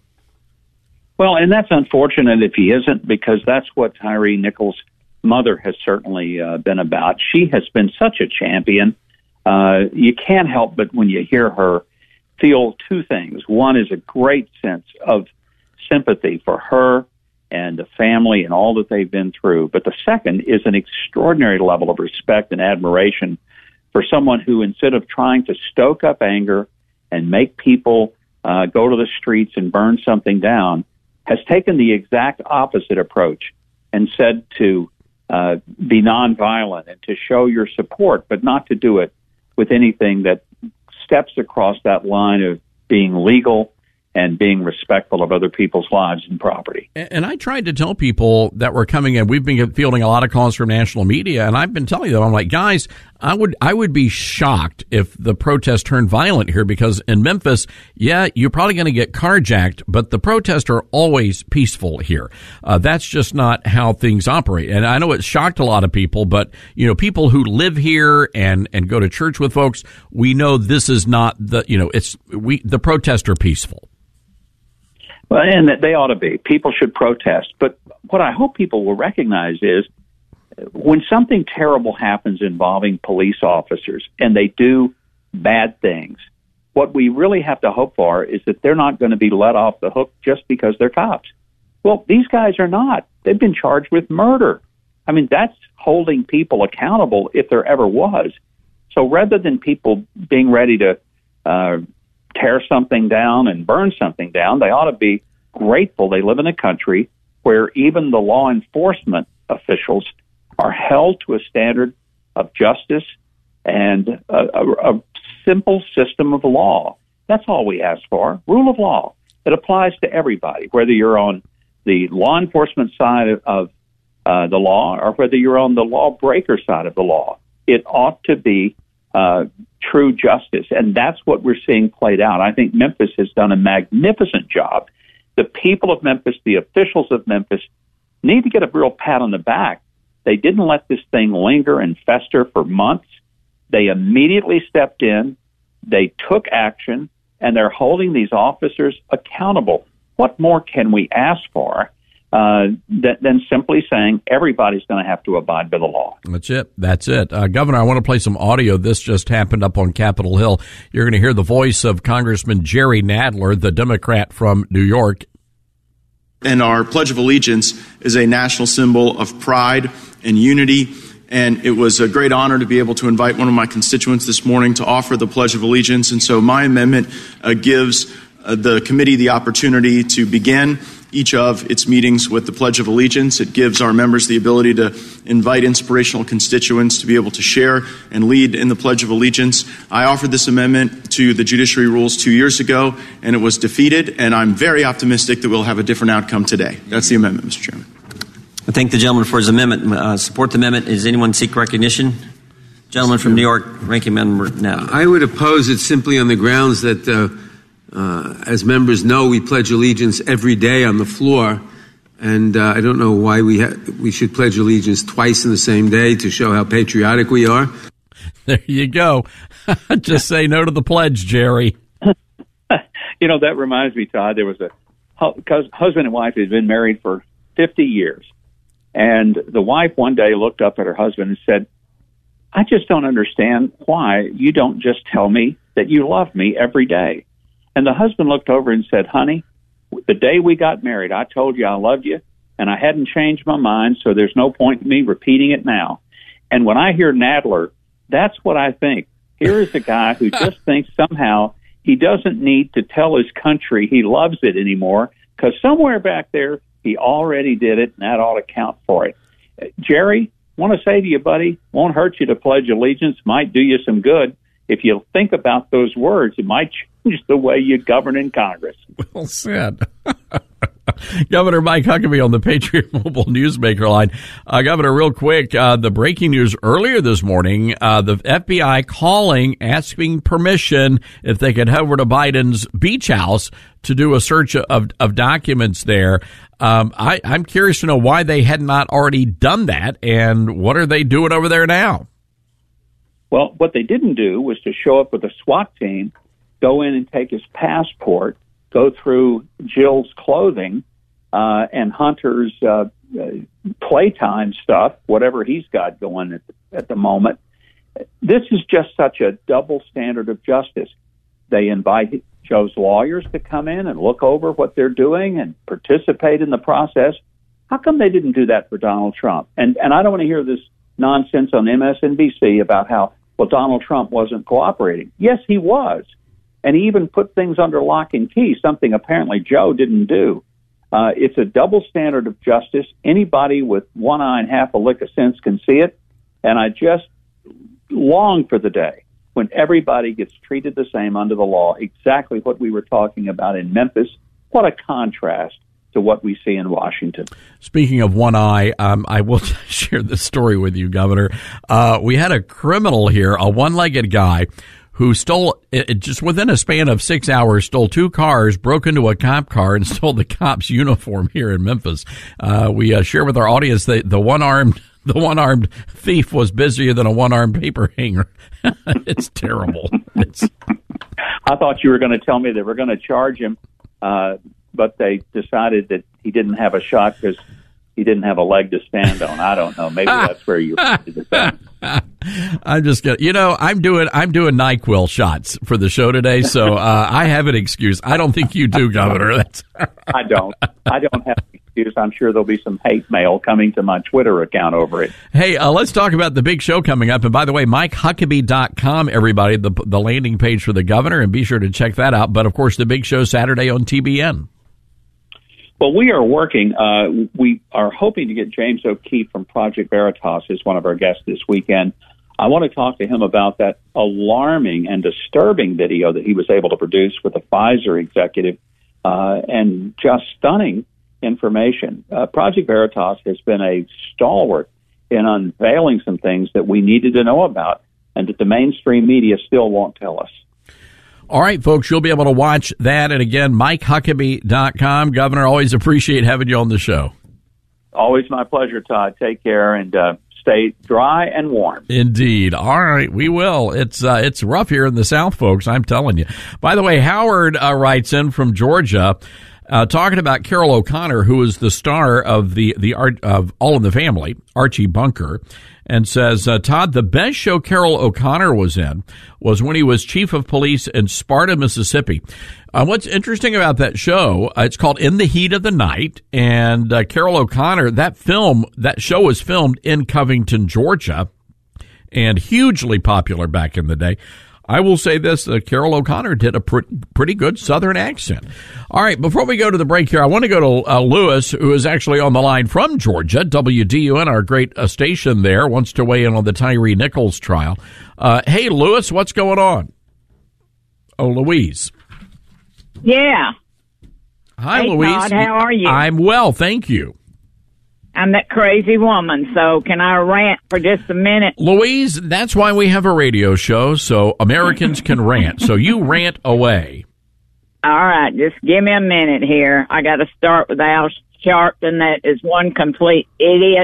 Well, and that's unfortunate if he isn't, because that's what Tyre Nichols' mother has certainly uh, been about. She has been such a champion. Uh, you can't help but, when you hear her, feel two things. One is a great sense of sympathy for her and the family and all that they've been through. But the second is an extraordinary level of respect and admiration for someone who, instead of trying to stoke up anger and make people uh, go to the streets and burn something down, has taken the exact opposite approach and said to uh, be nonviolent and to show your support, but not to do it with anything that steps across that line of being legal and being respectful of other people's lives and property. And I tried to tell people that were coming in, we've been fielding a lot of calls from national media, and I've been telling them, I'm like, guys, I would I would be shocked if the protest turned violent here, because in Memphis, yeah, you're probably going to get carjacked, but the protests are always peaceful here. Uh, that's just not how things operate. And I know it shocked a lot of people, but, you know, people who live here and, and go to church with folks, we know this is not the, you know, it's, we, the protests are peaceful. Well, and that they ought to be. People should protest. But what I hope people will recognize is when something terrible happens involving police officers and they do bad things, what we really have to hope for is that they're not going to be let off the hook just because they're cops. Well, these guys are not. They've been charged with murder. I mean, that's holding people accountable if there ever was. So rather than people being ready to uh, tear something down and burn something down, they ought to be grateful they live in a country where even the law enforcement officials are held to a standard of justice and a, a, a simple system of law. That's all we ask for. Rule of law. It applies to everybody, whether you're on the law enforcement side of, of uh, the law or whether you're on the lawbreaker side of the law. It ought to be uh, true justice, and that's what we're seeing played out. I think Memphis has done a magnificent job. The people of Memphis, the officials of Memphis, need to get a real pat on the back. They didn't let this thing linger and fester for months. They immediately stepped in, they took action, and they're holding these officers accountable. What more can we ask for uh, th- than simply saying everybody's going to have to abide by the law? That's it. That's it. Uh, Governor, I want to play some audio. This just happened up on Capitol Hill. You're going to hear the voice of Congressman Jerry Nadler, the Democrat from New York. And our Pledge of Allegiance is a national symbol of pride and unity. And it was a great honor to be able to invite one of my constituents this morning to offer the Pledge of Allegiance. And so my amendment uh, gives uh, the committee the opportunity to begin each of its meetings with the Pledge of Allegiance. It gives our members the ability to invite inspirational constituents to be able to share and lead in the Pledge of Allegiance. I offered this amendment to the judiciary rules two years ago, and it was defeated, and I'm very optimistic that we'll have a different outcome today. That's the amendment, Mister Chairman. I thank the gentleman for his amendment. Uh, support the amendment. Does anyone seek recognition? Gentleman from New York, Ranking Member Nadler. I would oppose it simply on the grounds that uh, Uh, as members know, we pledge allegiance every day on the floor, and uh, I don't know why we ha- we should pledge allegiance twice in the same day to show how patriotic we are. There you go. Just say no to the pledge, Jerry. You know, that reminds me, Todd, there was a hu- husband and wife who had been married for fifty years, And the wife one day looked up at her husband and said, I just don't understand why you don't just tell me that you love me every day. And the husband looked over and said, honey, the day we got married, I told you I loved you, and I hadn't changed my mind, so there's no point in me repeating it now. And when I hear Nadler, that's what I think. Here is a guy who just thinks somehow he doesn't need to tell his country he loves it anymore, because somewhere back there he already did it, and that ought to count for it. Uh, Jerry, want to say to you, buddy, won't hurt you to pledge allegiance, might do you some good. If you think about those words, it might change the way you govern in Congress. Well said. Governor Mike Huckabee on the Patriot Mobile Newsmaker line. Uh, Governor, real quick, uh, the breaking news earlier this morning, uh, the F B I calling, asking permission if they could head over to Biden's beach house to do a search of, of documents there. Um, I, I'm curious to know why they had not already done that, and what are they doing over there now? Well, what they didn't do was to show up with a SWAT team, go in and take his passport, go through Jill's clothing uh, and Hunter's uh, playtime stuff, whatever he's got going at the, at the moment. This is just such a double standard of justice. They invite Joe's lawyers to come in and look over what they're doing and participate in the process. How come they didn't do that for Donald Trump? And and I don't want to hear this nonsense on M S N B C about how, well, Donald Trump wasn't cooperating. Yes, he was. And he even put things under lock and key, something apparently Joe didn't do. Uh, it's a double standard of justice. Anybody with one eye and half a lick of sense can see it. And I just long for the day when everybody gets treated the same under the law, exactly what we were talking about in Memphis. What a contrast to what we see in Washington. Speaking of one eye, um, I will share this story with you, Governor. Uh, we had a criminal here, a one-legged guy, who stole, it, just within a span of six hours, stole two cars, broke into a cop car, and stole the cop's uniform here in Memphis. Uh, we uh, share with our audience that the one-armed the one-armed thief was busier than a one-armed paper hanger. It's terrible. It's... I thought you were going to tell me they were going to charge him, uh, but they decided that he didn't have a shot because he didn't have a leg to stand on. I don't know. Maybe that's where you decided. I'm just gonna, you know, I'm doing, I'm doing NyQuil shots for the show today, so uh, I have an excuse. I don't think you do, Governor. That's... I don't. I don't have an excuse. I'm sure there'll be some hate mail coming to my Twitter account over it. Hey, uh, let's talk about the big show coming up. And by the way, Mike Huckabee dot com, everybody, the the landing page for the governor, and be sure to check that out. But of course, the big show Saturday on T B N. Well, we are working. Uh, we are hoping to get James O'Keefe from Project Veritas as one of our guests this weekend. I want to talk to him about that alarming and disturbing video that he was able to produce with a Pfizer executive, uh, and just stunning information. Uh, Project Veritas has been a stalwart in unveiling some things that we needed to know about and that the mainstream media still won't tell us. All right, folks, you'll be able to watch that. And again, Mike Huckabee dot com. Governor, always appreciate having you on the show. Always my pleasure, Todd. Take care and uh, stay dry and warm. Indeed. All right, we will. It's uh, it's rough here in the South, folks, I'm telling you. By the way, Howard uh, writes in from Georgia, uh, talking about Carol O'Connor, who is the star of the, the art of All in the Family, Archie Bunker, and says, uh, Todd, the best show Carol O'Connor was in was when he was chief of police in Sparta, Mississippi. Uh, what's interesting about that show, uh, it's called In the Heat of the Night, and uh, Carol O'Connor, that film, that show was filmed in Covington, Georgia, and hugely popular back in the day. I will say this, uh, Carol O'Connor did a pr- pretty good Southern accent. All right, before we go to the break here, I want to go to uh, Lewis, who is actually on the line from Georgia. W D U N, our great uh, station there, wants to weigh in on the Tyree Nichols trial. Uh, hey, Lewis, what's going on? Oh, Louise. Yeah. Hi, hey, Louise. Todd, how are you? I'm well, thank you. I'm that crazy woman, so can I rant for just a minute? Louise, that's why we have a radio show, so Americans can rant. So you rant away. All right, just give me a minute here. I got to start with Al Sharpton. That is one complete idiot.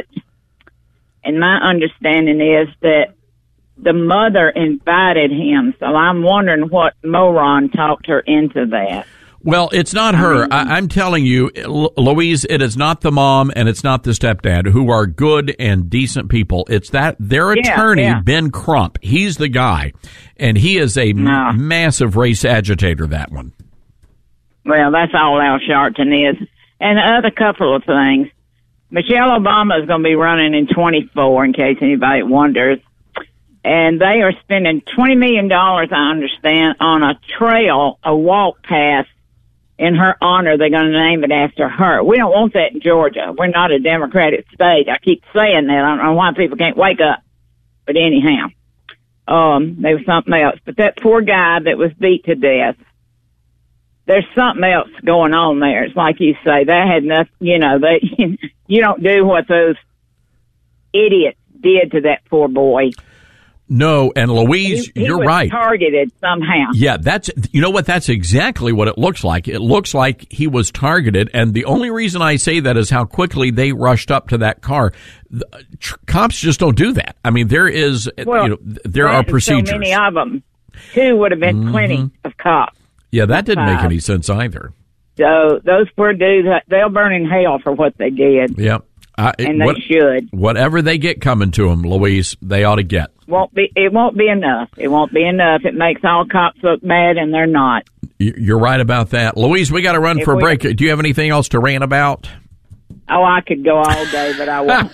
And my understanding is that the mother invited him, so I'm wondering what moron talked her into that. Well, it's not her. I, I'm telling you, L- Louise, it is not the mom and it's not the stepdad, who are good and decent people. It's that their Yeah, attorney, yeah. Ben Crump. He's the guy, and he is a No. m- massive race agitator, that one. Well, that's all Al Sharpton is. And the other couple of things. Michelle Obama is going to be running in twenty-four, in case anybody wonders. And they are spending twenty million dollars, I understand, on a trail, a walk path in her honor. They're going to name it after her. We don't want that in Georgia. We're not a Democratic state. I keep saying that. I don't know why people can't wake up. But anyhow, um, there was something else. But that poor guy that was beat to death, there's something else going on there. It's like you say, that had nothing, you know, they, you don't do what those idiots did to that poor boy. No, and Louise, He, he you're was right. targeted somehow. Yeah, that's, you know what, that's exactly what it looks like. It looks like he was targeted, and the only reason I say that is how quickly they rushed up to that car. The, tr- cops just don't do that. I mean, there is, Well, you know, there that are is procedures. So many of them. Two would have been Mhm. plenty of cops. Yeah, that didn't make Five. any sense either. So those poor dudes, they'll burn in hell for what they did. Yep. I, And they should. Whatever they get coming to them, Louise, they ought to get. Won't be. It won't be enough. It won't be enough. It makes all cops look bad, and they're not. You- You're right about that. Louise, we got to run If for a we- break. Do you have anything else to rant about? Oh, I could go all day, but I won't.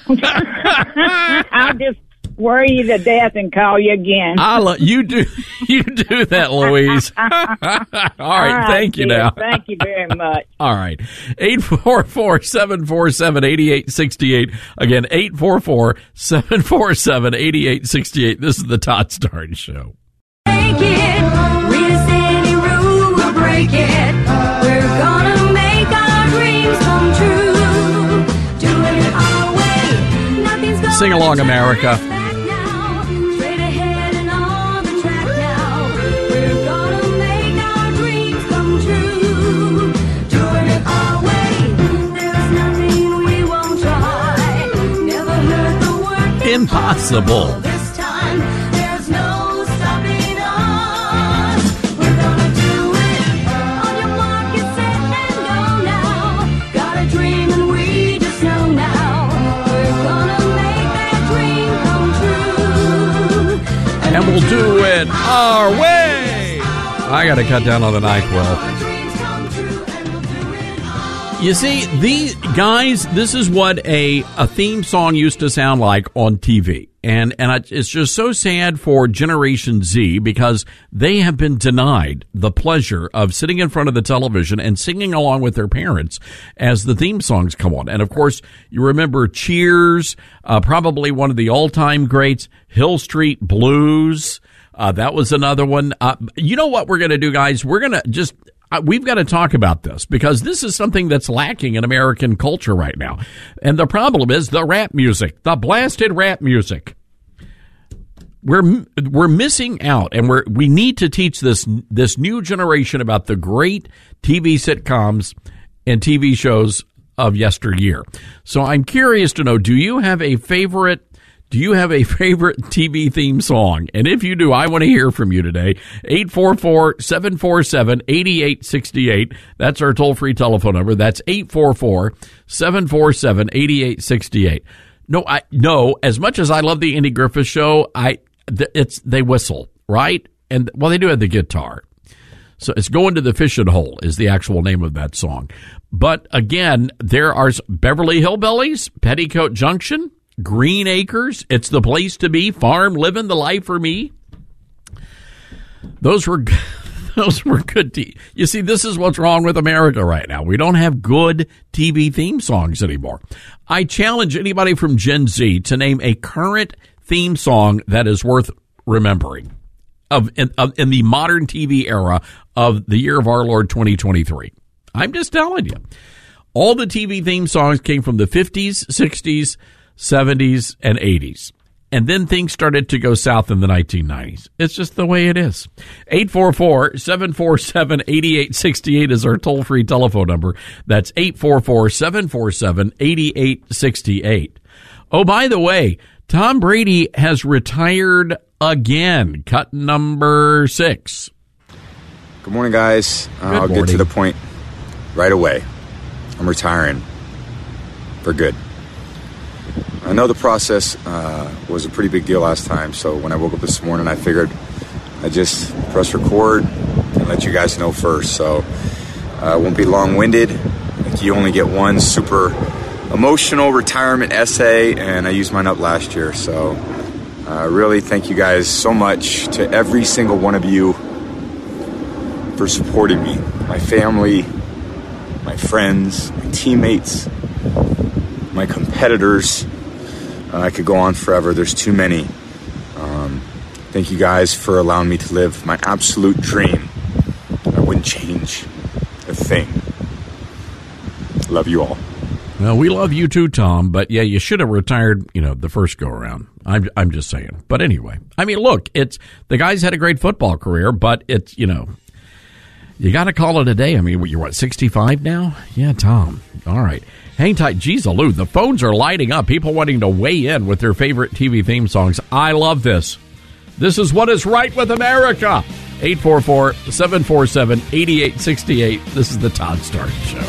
I'll just worry you to death and call you again. I'll, you do you do that, Louise. All right, All right, thank you dear. now. Thank you very much. All right. eight four four, seven four seven, eight eight six eight. Again, eight four four, seven four seven, eight eight six eight. This is the Todd Starnes Show. Break it. Read city rule, we'll break it. We're gonna make our dreams come true. Doing it our way. Nothing's gonna Sing along, America. straight ahead and on the track now. We're gonna make our dreams come true. Doing it our way. There's nothing we won't try. Never heard the word Impossible. this time. There's no stopping us. We're gonna do it. On your mark, get set and go now. Got a dream and we just know now. We're gonna make that dream come true. And we'll do it our way. I got to cut down on the NyQuil. You see, these guys, this is what a, a theme song used to sound like on T V. And, and I, it's just so sad for Generation Z because they have been denied the pleasure of sitting in front of the television and singing along with their parents as the theme songs come on. And of course, you remember Cheers, uh, probably one of the all-time greats, Hill Street Blues. Uh, that was another one. Uh, you know what we're going to do, guys? We're going to just, uh, we've got to talk about this because this is something that's lacking in American culture right now. And the problem is the rap music, the blasted rap music. We're, we're missing out, and we're, we need to teach this, this new generation about the great T V sitcoms and T V shows of yesteryear. So I'm curious to know, do you have a favorite Do you have a favorite T V theme song? And if you do, I want to hear from you today. eight four four, seven four seven, eight eight six eight. That's our toll-free telephone number. That's eight four four, seven four seven, eight eight six eight. No, I no, as much as I love the Andy Griffith Show, I it's they whistle, right? And well, they do have the guitar. So it's Going to the Fishing Hole is the actual name of that song. But again, there are Beverly Hillbillies, Petticoat Junction, Green Acres, It's the Place to Be, Farm Living the Life for Me. Those were those were good. T- you see, this is what's wrong with America right now. We don't have good T V theme songs anymore. I challenge anybody from Gen Z to name a current theme song that is worth remembering of in, of, in the modern T V era of the year of our Lord twenty twenty-three. I'm just telling you. All the T V theme songs came from the fifties, sixties, seventies, and eighties. And then things started to go south in the nineteen nineties. It's just the way it is. eight four four, seven four seven, eight eight six eight is our toll-free telephone number. That's eight four four, seven four seven, eight eight six eight. Oh, by the way, Tom Brady has retired again. Cut number six. Good morning, guys. Uh, Good I'll morning. get to the point right away. I'm retiring for good. I know the process uh, was a pretty big deal last time, so when I woke up this morning, I figured I'd just press record and let you guys know first. So uh, it won't be long-winded. Like, you only get one super emotional retirement essay, and I used mine up last year. So uh, really thank you guys so much, to every single one of you, for supporting me, my family, my friends, my teammates, my competitors. Uh, I could go on forever. There's too many. Um, thank you guys for allowing me to live my absolute dream. I wouldn't change a thing. Love you all. Well, we love you too, Tom, but yeah, you should have retired, you know, the first go around. I'm I'm just saying. But anyway, I mean, look, it's the guy's had a great football career, but it's, you know, you got to call it a day. I mean, you're what, sixty-five now? Yeah, Tom. All right. Hang tight. Geez, Lou, the phones are lighting up. People wanting to weigh in with their favorite T V theme songs. I love this. This is what is right with America. eight four four, seven four seven, eight eight six eight. This is the Todd Stark Show.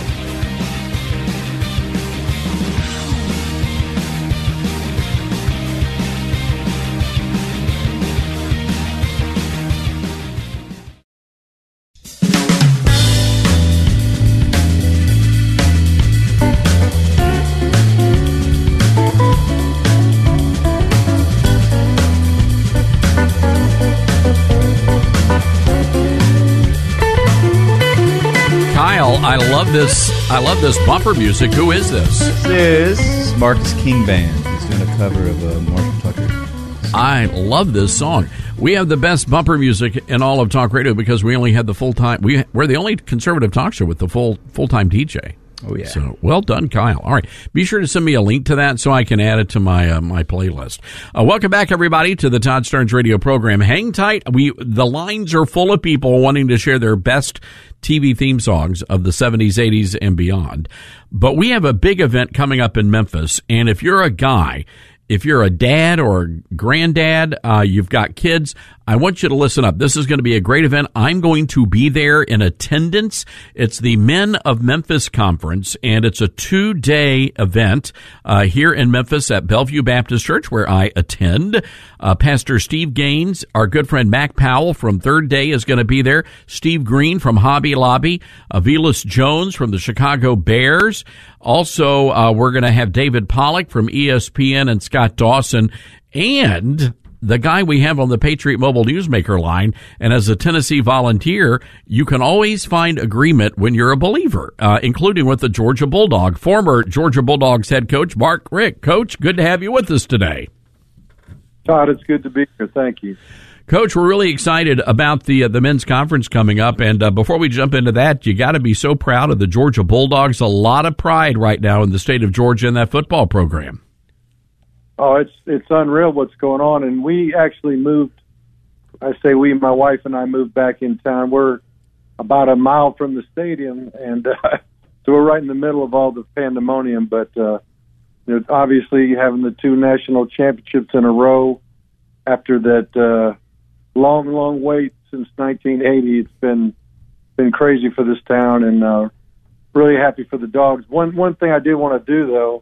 I love this. I love this bumper music. Who is this? This is Marcus King Band. He's doing a cover of uh, Marshall Tucker. I love this song. We have the best bumper music in all of talk radio because we only had the full time. We we're the only conservative talk show with the full full time D J. Oh yeah. So well done, Kyle. All right, be sure to send me a link to that so I can add it to my uh, my playlist. Uh, welcome back, everybody, to the Todd Starnes Radio program. Hang tight. We the lines are full of people wanting to share their best T V theme songs of the seventies, eighties, and beyond. But we have a big event coming up in Memphis, and if you're a guy, if you're a dad or a granddad, uh, you've got kids, I want you to listen up. This is going to be a great event. I'm going to be there in attendance. It's the Men of Memphis Conference, and it's a two-day event uh, here in Memphis at Bellevue Baptist Church, where I attend. Uh, Pastor Steve Gaines, our good friend Mac Powell from Third Day is going to be there. Steve Green from Hobby Lobby. Avilas Jones from the Chicago Bears. Also, uh, we're going to have David Pollack from E S P N and Scott Dawson. And the guy we have on the Patriot Mobile Newsmaker line, and as a Tennessee volunteer, you can always find agreement when you're a believer, uh, including with the Georgia Bulldog. Former Georgia Bulldogs head coach Mark Richt. Coach, good to have you with us today. Todd, it's good to be here. Thank you. Coach, we're really excited about the uh, the men's conference coming up, and uh, before we jump into that, you got to be so proud of the Georgia Bulldogs. A lot of pride right now in the state of Georgia in that football program. Oh, it's it's unreal what's going on, and we actually moved. I say we, my wife and I moved back in town. We're about a mile from the stadium, and uh, so we're right in the middle of all the pandemonium. But uh, you know, obviously, having the two national championships in a row after that uh, long, long wait since nineteen eighty, it's been been crazy for this town, and uh, really happy for the Dogs. One one thing I do want to do though.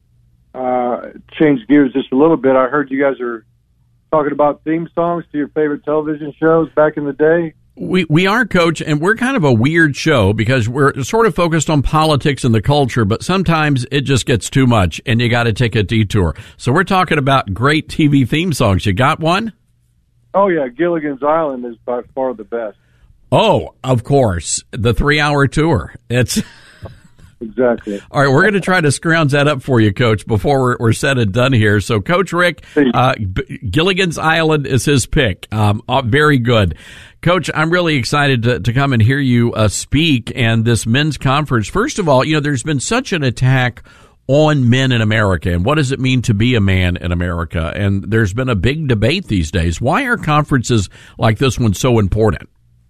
Uh, change gears just a little bit. I heard you guys are talking about theme songs to your favorite television shows back in the day. We we are, Coach, and we're kind of a weird show because we're sort of focused on politics and the culture, but sometimes it just gets too much and you got to take a detour. So we're talking about great T V theme songs. You got one? Oh, yeah. Gilligan's Island is by far the best. Oh, of course. The three-hour tour. It's... Exactly. All right, we're going to try to scrounge that up for you, Coach, before we're, we're said and done here. So, Coach Rick, uh, B- Gilligan's Island is his pick. Um, uh, very good. Coach, I'm really excited to, to come and hear you uh, speak and this men's conference. First of all, you know, there's been such an attack on men in America, and what does it mean to be a man in America? And there's been a big debate these days. Why are conferences like this one so important?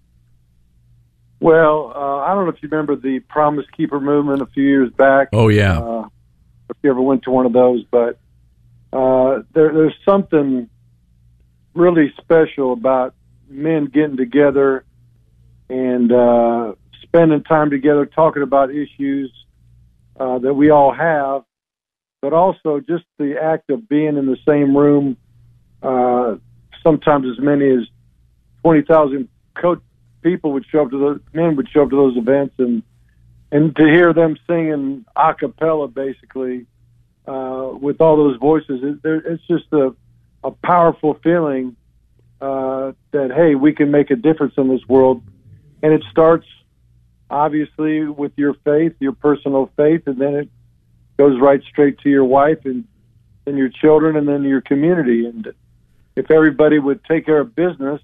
Well, uh, I don't know if you remember the Promise Keeper movement a few years back. Oh, yeah. Uh, if you ever went to one of those, but uh, there, there's something really special about men getting together and uh, spending time together, talking about issues uh, that we all have, but also just the act of being in the same room. Uh, sometimes as many as twenty thousand coach people would show up to those men would show up to those events, and and to hear them singing a cappella, basically, uh, with all those voices, it, there, it's just a, a powerful feeling uh, that, hey, we can make a difference in this world. And it starts, obviously, with your faith, your personal faith, and then it goes right straight to your wife and, and your children and then your community. And if everybody would take care of business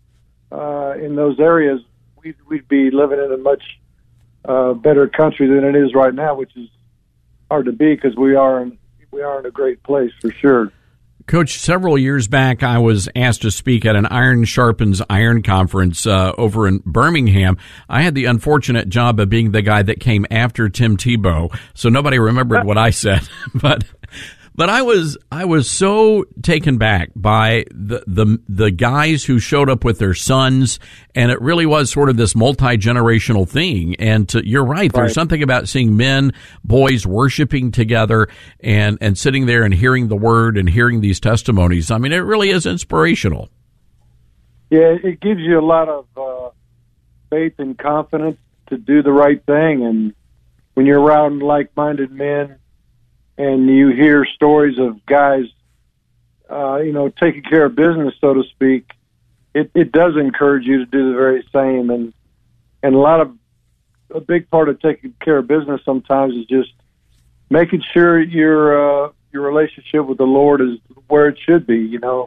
uh, in those areas, we'd, we'd be living in a much uh, better country than it is right now, which is hard to be because we are in, we are in a great place for sure. Coach, several years back, I was asked to speak at an Iron Sharpens Iron conference uh, over in Birmingham. I had the unfortunate job of being the guy that came after Tim Tebow, so nobody remembered what I said. But but I was I was so taken back by the the the guys who showed up with their sons, and it really was sort of this multi-generational thing. And to, you're right, there's Right. something about seeing men, boys worshiping together and and sitting there and hearing the word and hearing these testimonies. I mean, it really is inspirational. Yeah, it gives you a lot of uh, faith and confidence to do the right thing. And when you're around like-minded men and you hear stories of guys, uh, you know, taking care of business, so to speak, it, it does encourage you to do the very same. And and a lot of a big part of taking care of business sometimes is just making sure your uh, your relationship with the Lord is where it should be. You know,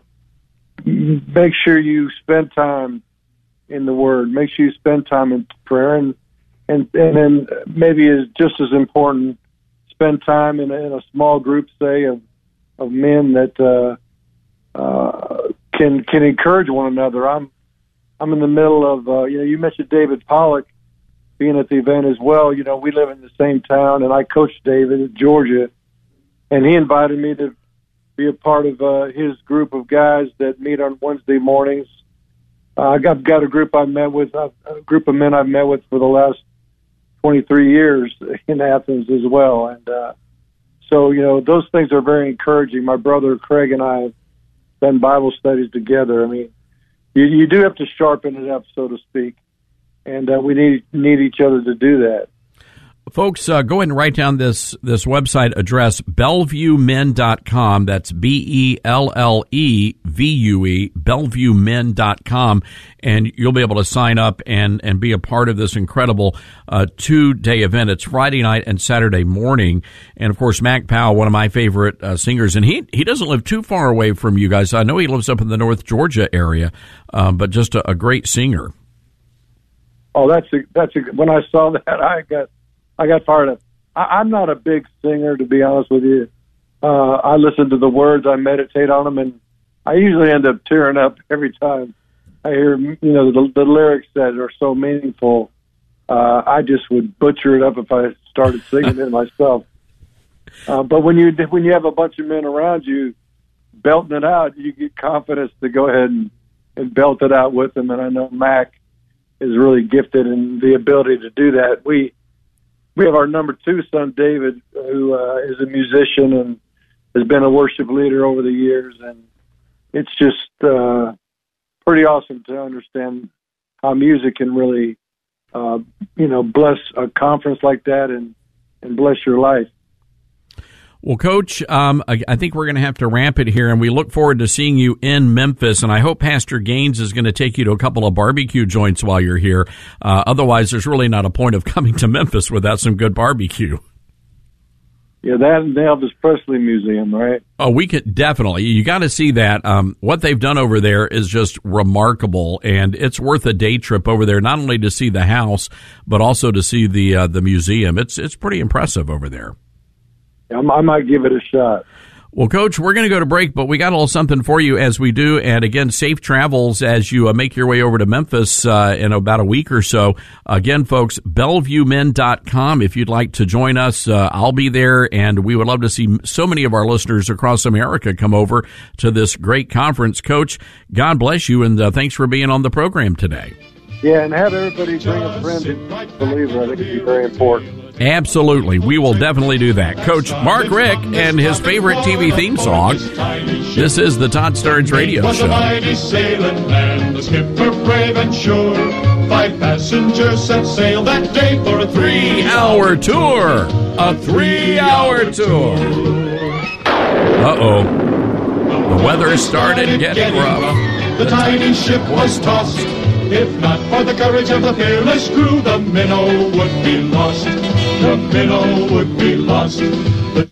make sure you spend time in the Word. Make sure you spend time in prayer, and and and then maybe is just as important, spend time in a, in a small group, say of of men that uh, uh, can can encourage one another. I'm I'm in the middle of uh, you know you mentioned David Pollock being at the event as well. You know, we live in the same town, and I coached David at Georgia, and he invited me to be a part of uh, his group of guys that meet on Wednesday mornings. Uh, I've got, got a group I've met with, uh, a group of men I've met with for the last twenty-three years in Athens as well. And uh, so, you know, those things are very encouraging. My brother Craig and I have done Bible studies together. I mean, you, you do have to sharpen it up, so to speak, and uh, we need need each other to do that. Folks, uh, go ahead and write down this this website address, bellevue men dot com. That's B E L L E V U E, bellevue men dot com, and you'll be able to sign up and, and be a part of this incredible uh, two-day event. It's Friday night and Saturday morning, and, of course, Mac Powell, one of my favorite uh, singers, and he he doesn't live too far away from you guys. I know he lives up in the North Georgia area, um, but just a, a great singer. Oh, that's a, that's a, when I saw that, I got I got fired up. I, I'm not a big singer, to be honest with you. Uh, I listen to the words, I meditate on them, and I usually end up tearing up every time I hear, you know, the, the lyrics that are so meaningful. Uh, I just would butcher it up if I started singing it myself. Uh, but when you when you have a bunch of men around you belting it out, you get confidence to go ahead and, and belt it out with them. And I know Mac is really gifted in the ability to do that. We we have our number two son, David, who uh, is a musician and has been a worship leader over the years, and it's just uh, pretty awesome to understand how music can really, uh, you know, bless a conference like that and, and bless your life. Well, Coach, um, I, I think we're going to have to ramp it here, and we look forward to seeing you in Memphis. And I hope Pastor Gaines is going to take you to a couple of barbecue joints while you're here. Uh, otherwise, there's really not a point of coming to Memphis without some good barbecue. Yeah, that and the Elvis Presley Museum, right? Oh, we could definitely. You got to see that. Um, what they've done over there is just remarkable, and it's worth a day trip over there, not only to see the house, but also to see the uh, the museum. It's it's pretty impressive over there. I might give it a shot. Well, Coach, we're going to go to break, but we got a little something for you as we do. And again, safe travels as you uh, make your way over to Memphis uh, in about a week or so. Again, folks, bellevue men dot com. If you'd like to join us, uh, I'll be there, and we would love to see so many of our listeners across America come over to this great conference. Coach, God bless you, and uh, thanks for being on the program today. Yeah, and have everybody bring a friend and believer. I think it'd be very important. Absolutely. We will definitely do that. Coach Mark Richt and his favorite T V theme song. This is the Todd Starnes Radio Was a mighty sailing man, the skipper brave and sure. Five passengers set sail that day for a three-hour tour. A three-hour tour. Uh-oh. The weather started getting rough. The tiny ship was tossed. If not for the courage of the fearless crew, the minnow would be lost. The minnow would be lost. The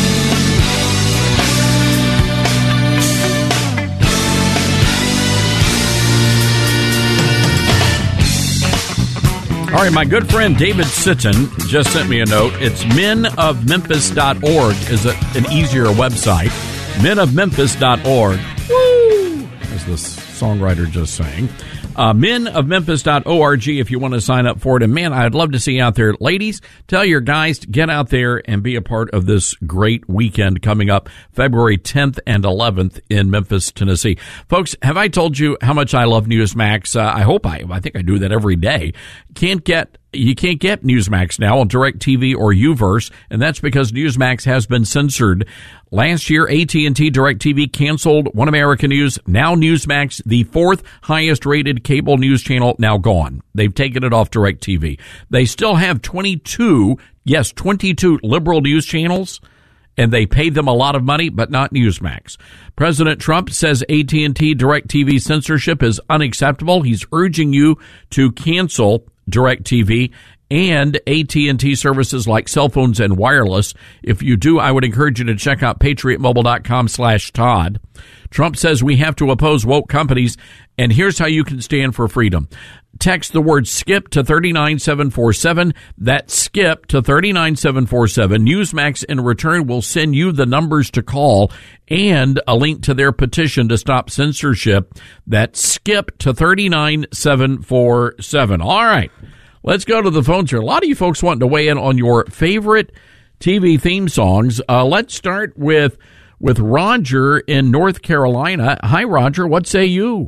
All right, my good friend David Sitton just sent me a note. It's men of memphis dot org is a, an easier website. men of memphis dot org. Woo! As the songwriter just sang. Uh, men of memphis dot org if you want to sign up for it. And, man, I'd love to see you out there. Ladies, tell your guys to get out there and be a part of this great weekend coming up February tenth and eleventh in Memphis, Tennessee. Folks, have I told you how much I love Newsmax? Uh, I hope I, I think I do that every day. Can't get You can't get Newsmax now on DirecTV or Uverse, and that's because Newsmax has been censored. Last year, A T and T DirecTV canceled One American News. Now Newsmax, the fourth highest-rated cable news channel, now gone. They've taken it off DirecTV. They still have twenty-two, yes, twenty-two liberal news channels, and they pay them a lot of money, but not Newsmax. President Trump says A T and T DirecTV censorship is unacceptable. He's urging you to cancel DirecTV and A T and T services like cell phones and wireless. If you do, I would encourage you to check out patriot mobile dot com slash Todd. Trump says we have to oppose woke companies, and here's how you can stand for freedom. Text the word SKIP to three nine seven four seven. That's SKIP to three nine seven four seven. Newsmax in return will send you the numbers to call and a link to their petition to stop censorship. That's SKIP to three nine seven four seven. All right, let's go to the phones here. A lot of you folks wanting to weigh in on your favorite T V theme songs. Uh, let's start with with Roger in North Carolina. Hi, Roger. What say you?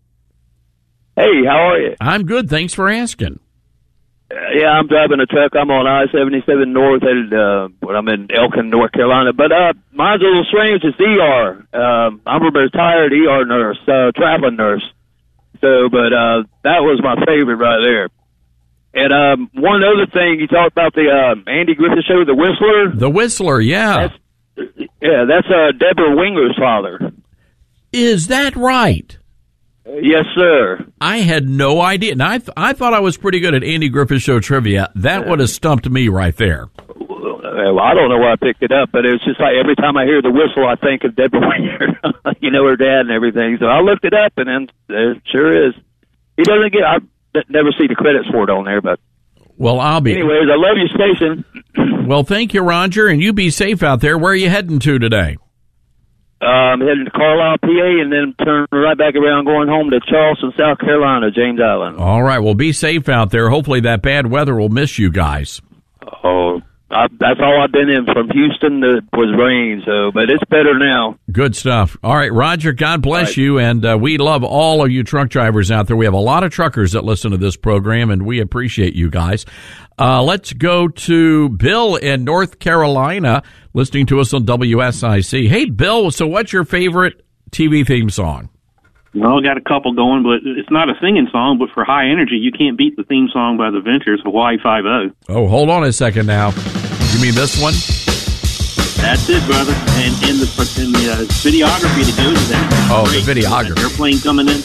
Hey, how are you? I'm good. Thanks for asking. Uh, yeah, I'm driving a truck. I'm on I seventy-seven North, and uh, when I'm in Elkin, North Carolina. But uh, mine's a little strange. It's E R. Um, I'm a retired E R nurse, uh, traveling nurse. So, but uh, that was my favorite right there. And um, one other thing, you talked about the uh, Andy Griffith Show, The Whistler. The Whistler, yeah. That's, yeah, that's uh, Deborah Winger's father. Is that right? Yes, sir. I had no idea. Now, I, th- I thought I was pretty good at Andy Griffith Show trivia. That would have stumped me right there. Well, I don't know why I picked it up, but it's just like every time I hear the whistle, I think of Deborah Winger. You know, her dad and everything. So I looked it up, and then it sure is. He doesn't get, I never see the credits for it on there, but. Well, I'll be. Anyways, I love your station. Well, thank you, Roger, and you be safe out there. Where are you heading to today? I'm heading to Carlisle, P A, and then turn right back around going home to Charleston, South Carolina, James Island. All right. Well, be safe out there. Hopefully that bad weather will miss you guys. Oh, I, that's all I've been in from Houston to, was rain, so, but it's better now. Good stuff. All right, Roger, God bless right. you, and uh, we love all of you truck drivers out there. We have a lot of truckers that listen to this program, and we appreciate you guys. Uh, let's go to Bill in North Carolina, listening to us on W S I C. Hey, Bill, so what's your favorite T V theme song? Well, I got a couple going, but it's not a singing song, but for high energy, you can't beat the theme song by the Ventures, Hawaii Five-O. Oh, hold on a second now. You mean this one? That's it, brother. And, and the, and the uh, videography that goes with that. Oh, great. the videography. That airplane coming in.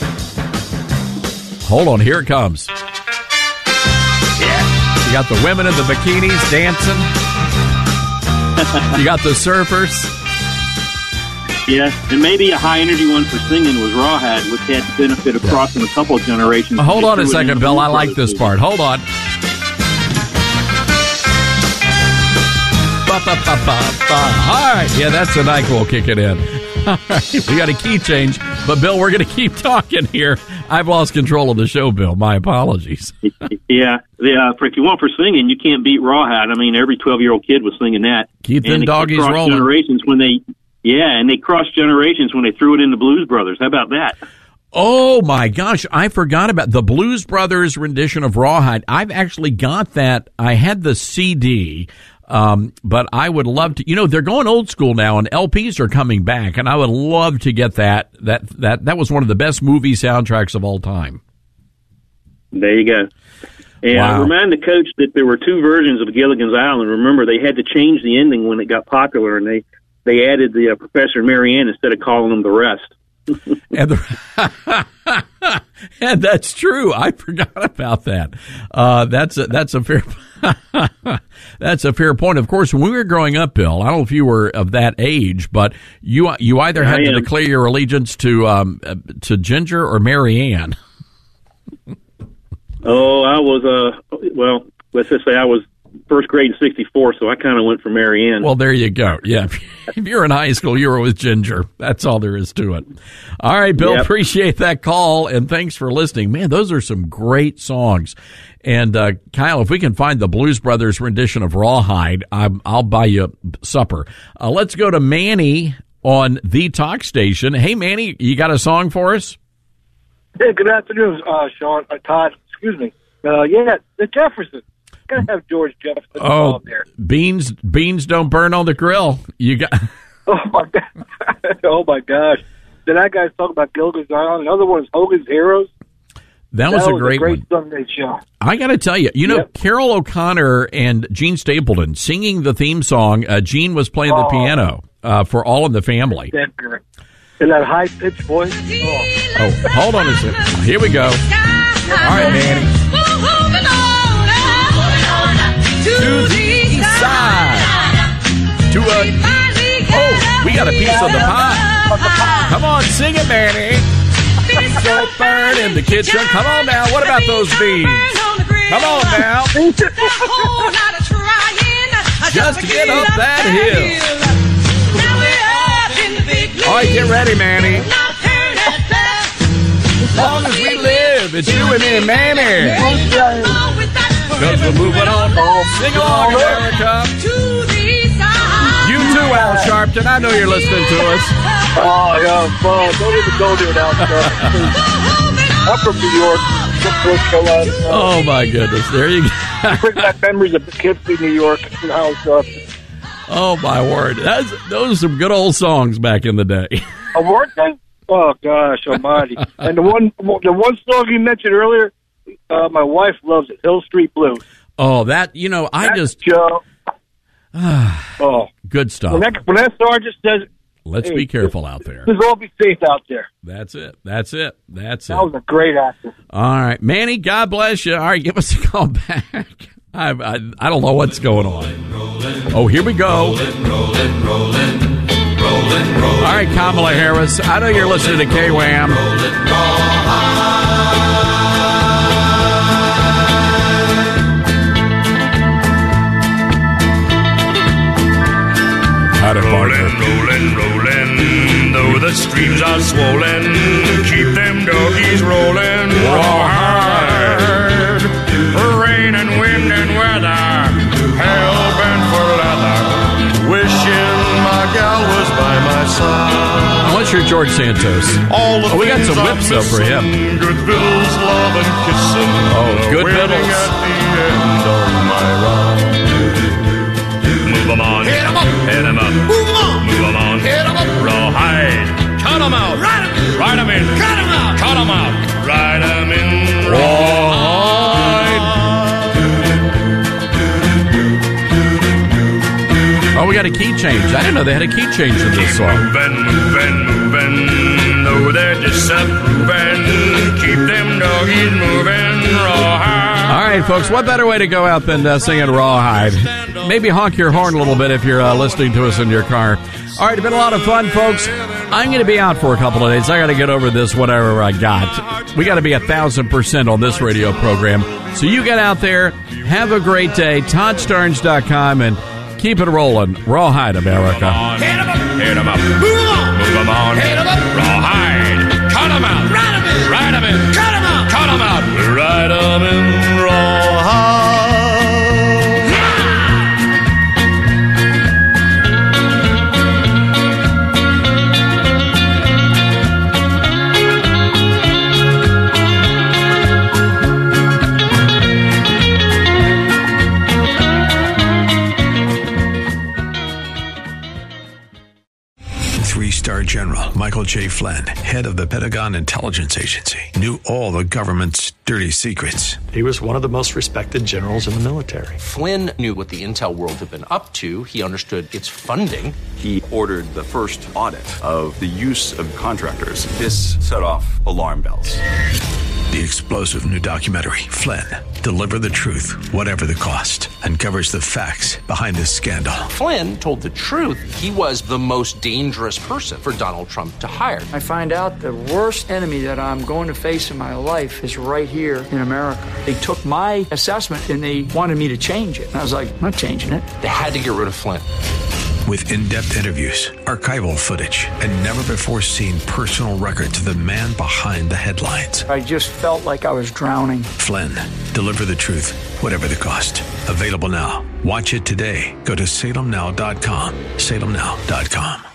Hold on, here it comes. You got the women in the bikinis dancing. You got the surfers. Yeah, and maybe a high-energy one for singing was Rawhide, which had the benefit of crossing a couple of generations. Hold on a second, Bill. I like this part. Hold on. Ba, ba, ba, ba, ba. All right. Yeah, that's the NyQuil kicking in. All right. We got a key change. But, Bill, we're going to keep talking here. I've lost control of the show, Bill. My apologies. Yeah. Yeah. For, if you want for singing, you can't beat Rawhide. I mean, every twelve-year-old kid was singing that. Keep them doggies rolling. Generations when they... Yeah, and they crossed generations when they threw it in the Blues Brothers. How about that? Oh, my gosh. I forgot about the Blues Brothers rendition of Rawhide. I've actually got that. I had the C D, um, but I would love to. You know, they're going old school now, and L Ps are coming back, and I would love to get that. That that that was one of the best movie soundtracks of all time. There you go. And Wow. I remind the coach that there were two versions of Gilligan's Island. Remember, they had to change the ending when it got popular, and they, they added the uh, Professor and Mary Ann instead of calling them the rest. and, the, and that's true. I forgot about that. Uh, that's a, that's a fair that's a fair point. Of course, when we were growing up, Bill, I don't know if you were of that age, but you you either had I to am. declare your allegiance to um, uh, to Ginger or Mary Ann. Oh, I was, uh, well, let's just say I was first grade in sixty-four, so I kind of went for Mary Ann. Well, there you go. Yeah, if you're in high school, you were with Ginger. That's all there is to it. All right, Bill, Yep. appreciate that call, and thanks for listening. Man, those are some great songs. And, uh, Kyle, if we can find the Blues Brothers rendition of Rawhide, I'm, I'll buy you supper. Uh, let's go to Manny on the talk station. Hey, Manny, you got a song for us? Hey, good afternoon, uh, Sean, uh, Todd. Excuse me. Uh, yeah, the Jeffersons. Gotta have George Jefferson Oh, involved there. beans beans don't burn on the grill. You got Oh my god! Oh my gosh! Did that guy talk about Gilligan's Island? Another one is Hogan's Heroes. that was a great one. Sunday show. I got to tell you, you know, Yep. Carol O'Connor and Gene Stapleton singing the theme song. Uh, Gene was playing the Oh. piano uh, for All in the Family. That girl. In that high pitched voice. Oh. Oh, hold on a second. Here we go. All right, Manny. To the east side. To a. Oh, we got a piece of the pie. Come on, sing it, Manny. Don't burn in the kitchen. Come on now. What about those beans? Come on now. Just to get up that hill. All right, get ready, Manny. As long as we live, it's you and me and Manny. Because we're moving on. Sing along, America. You too, Al Sharpton. I know you're listening to us. Oh, yeah, fun. Don't even go there now, sir. I'm from New York, from North Carolina. Oh, my goodness. There you go. Bring back memories of Poughkeepsie, New York, and how it's up. Oh, my word. That's, those are some good old songs back in the day. A word thing? Oh, gosh almighty. And the one the one song you mentioned earlier, uh, my wife loves it, Hill Street Blues. Oh, that, you know, I That's just. Joe. Oh. Good stuff. When that, when that song just says, Let's hey, be careful out there. let's all be safe out there. That's it. That's it. That's it. That was a great actor. All right. Manny, God bless you. All right, give us a call back. I, I, I don't know what's going on. Oh, here we go. All right, Kamala Harris. I know you're listening to K W A M. Rolling, rolling, rolling, though the streams are swollen, keep them doggies rolling. Rawhide, rain and wind and weather, hell bent for leather, wishing my gal was by my side. What's your George Santos? All the Oh, we got things some I'm whips up for him. missing, good vittles, love and kissing. Oh, good waiting vittles. at the end of my ride. Move 'em on, hit 'em up, hit 'em up, move 'em on, move 'em on, hit 'em up, rawhide, cut 'em out, ride 'em, ride 'em in, cut 'em out, cut 'em out, ride 'em in, rawhide. Oh, we got a key change. I didn't know they had a key change in this song. Moving, moving, moving, though they're disapproving, keep them doggies moving, rawhide. All right, folks, what better way to go out than uh, singing Rawhide? Maybe honk your horn a little bit if you're uh, listening to us in your car. All right, it's been a lot of fun, folks. I'm going to be out for a couple of days. I got to get over this, whatever I got. We got to be a thousand percent on this radio program. So you get out there, have a great day. Todd Starnes dot com and keep it rolling. Rawhide, America. Hit 'em up, hit 'em up, move 'em on, move 'em on, hit 'em up, rawhide, cut 'em out, ride 'em in, ride 'em in, cut 'em out, cut 'em out, ride 'em in, rawhide. Michael J. Flynn, head of the Pentagon Intelligence Agency, knew all the government's dirty secrets. He was one of the most respected generals in the military. Flynn knew what the intel world had been up to. He understood its funding. He ordered the first audit of the use of contractors. This set off alarm bells. The explosive new documentary, Flynn, Deliver the Truth, Whatever the Cost, uncovers the facts behind this scandal. Flynn told the truth. He was the most dangerous person for Donald Trump to hire. I find out the worst enemy that I'm going to face in my life is right here in America. They took my assessment and they wanted me to change it. And I was like, I'm not changing it. They had to get rid of Flynn. With in-depth interviews, archival footage, and never-before-seen personal records of the man behind the headlines. I just felt like I was drowning. Flynn, Deliver the Truth, Whatever the Cost. Available now. Watch it today. Go to salem now dot com. salem now dot com.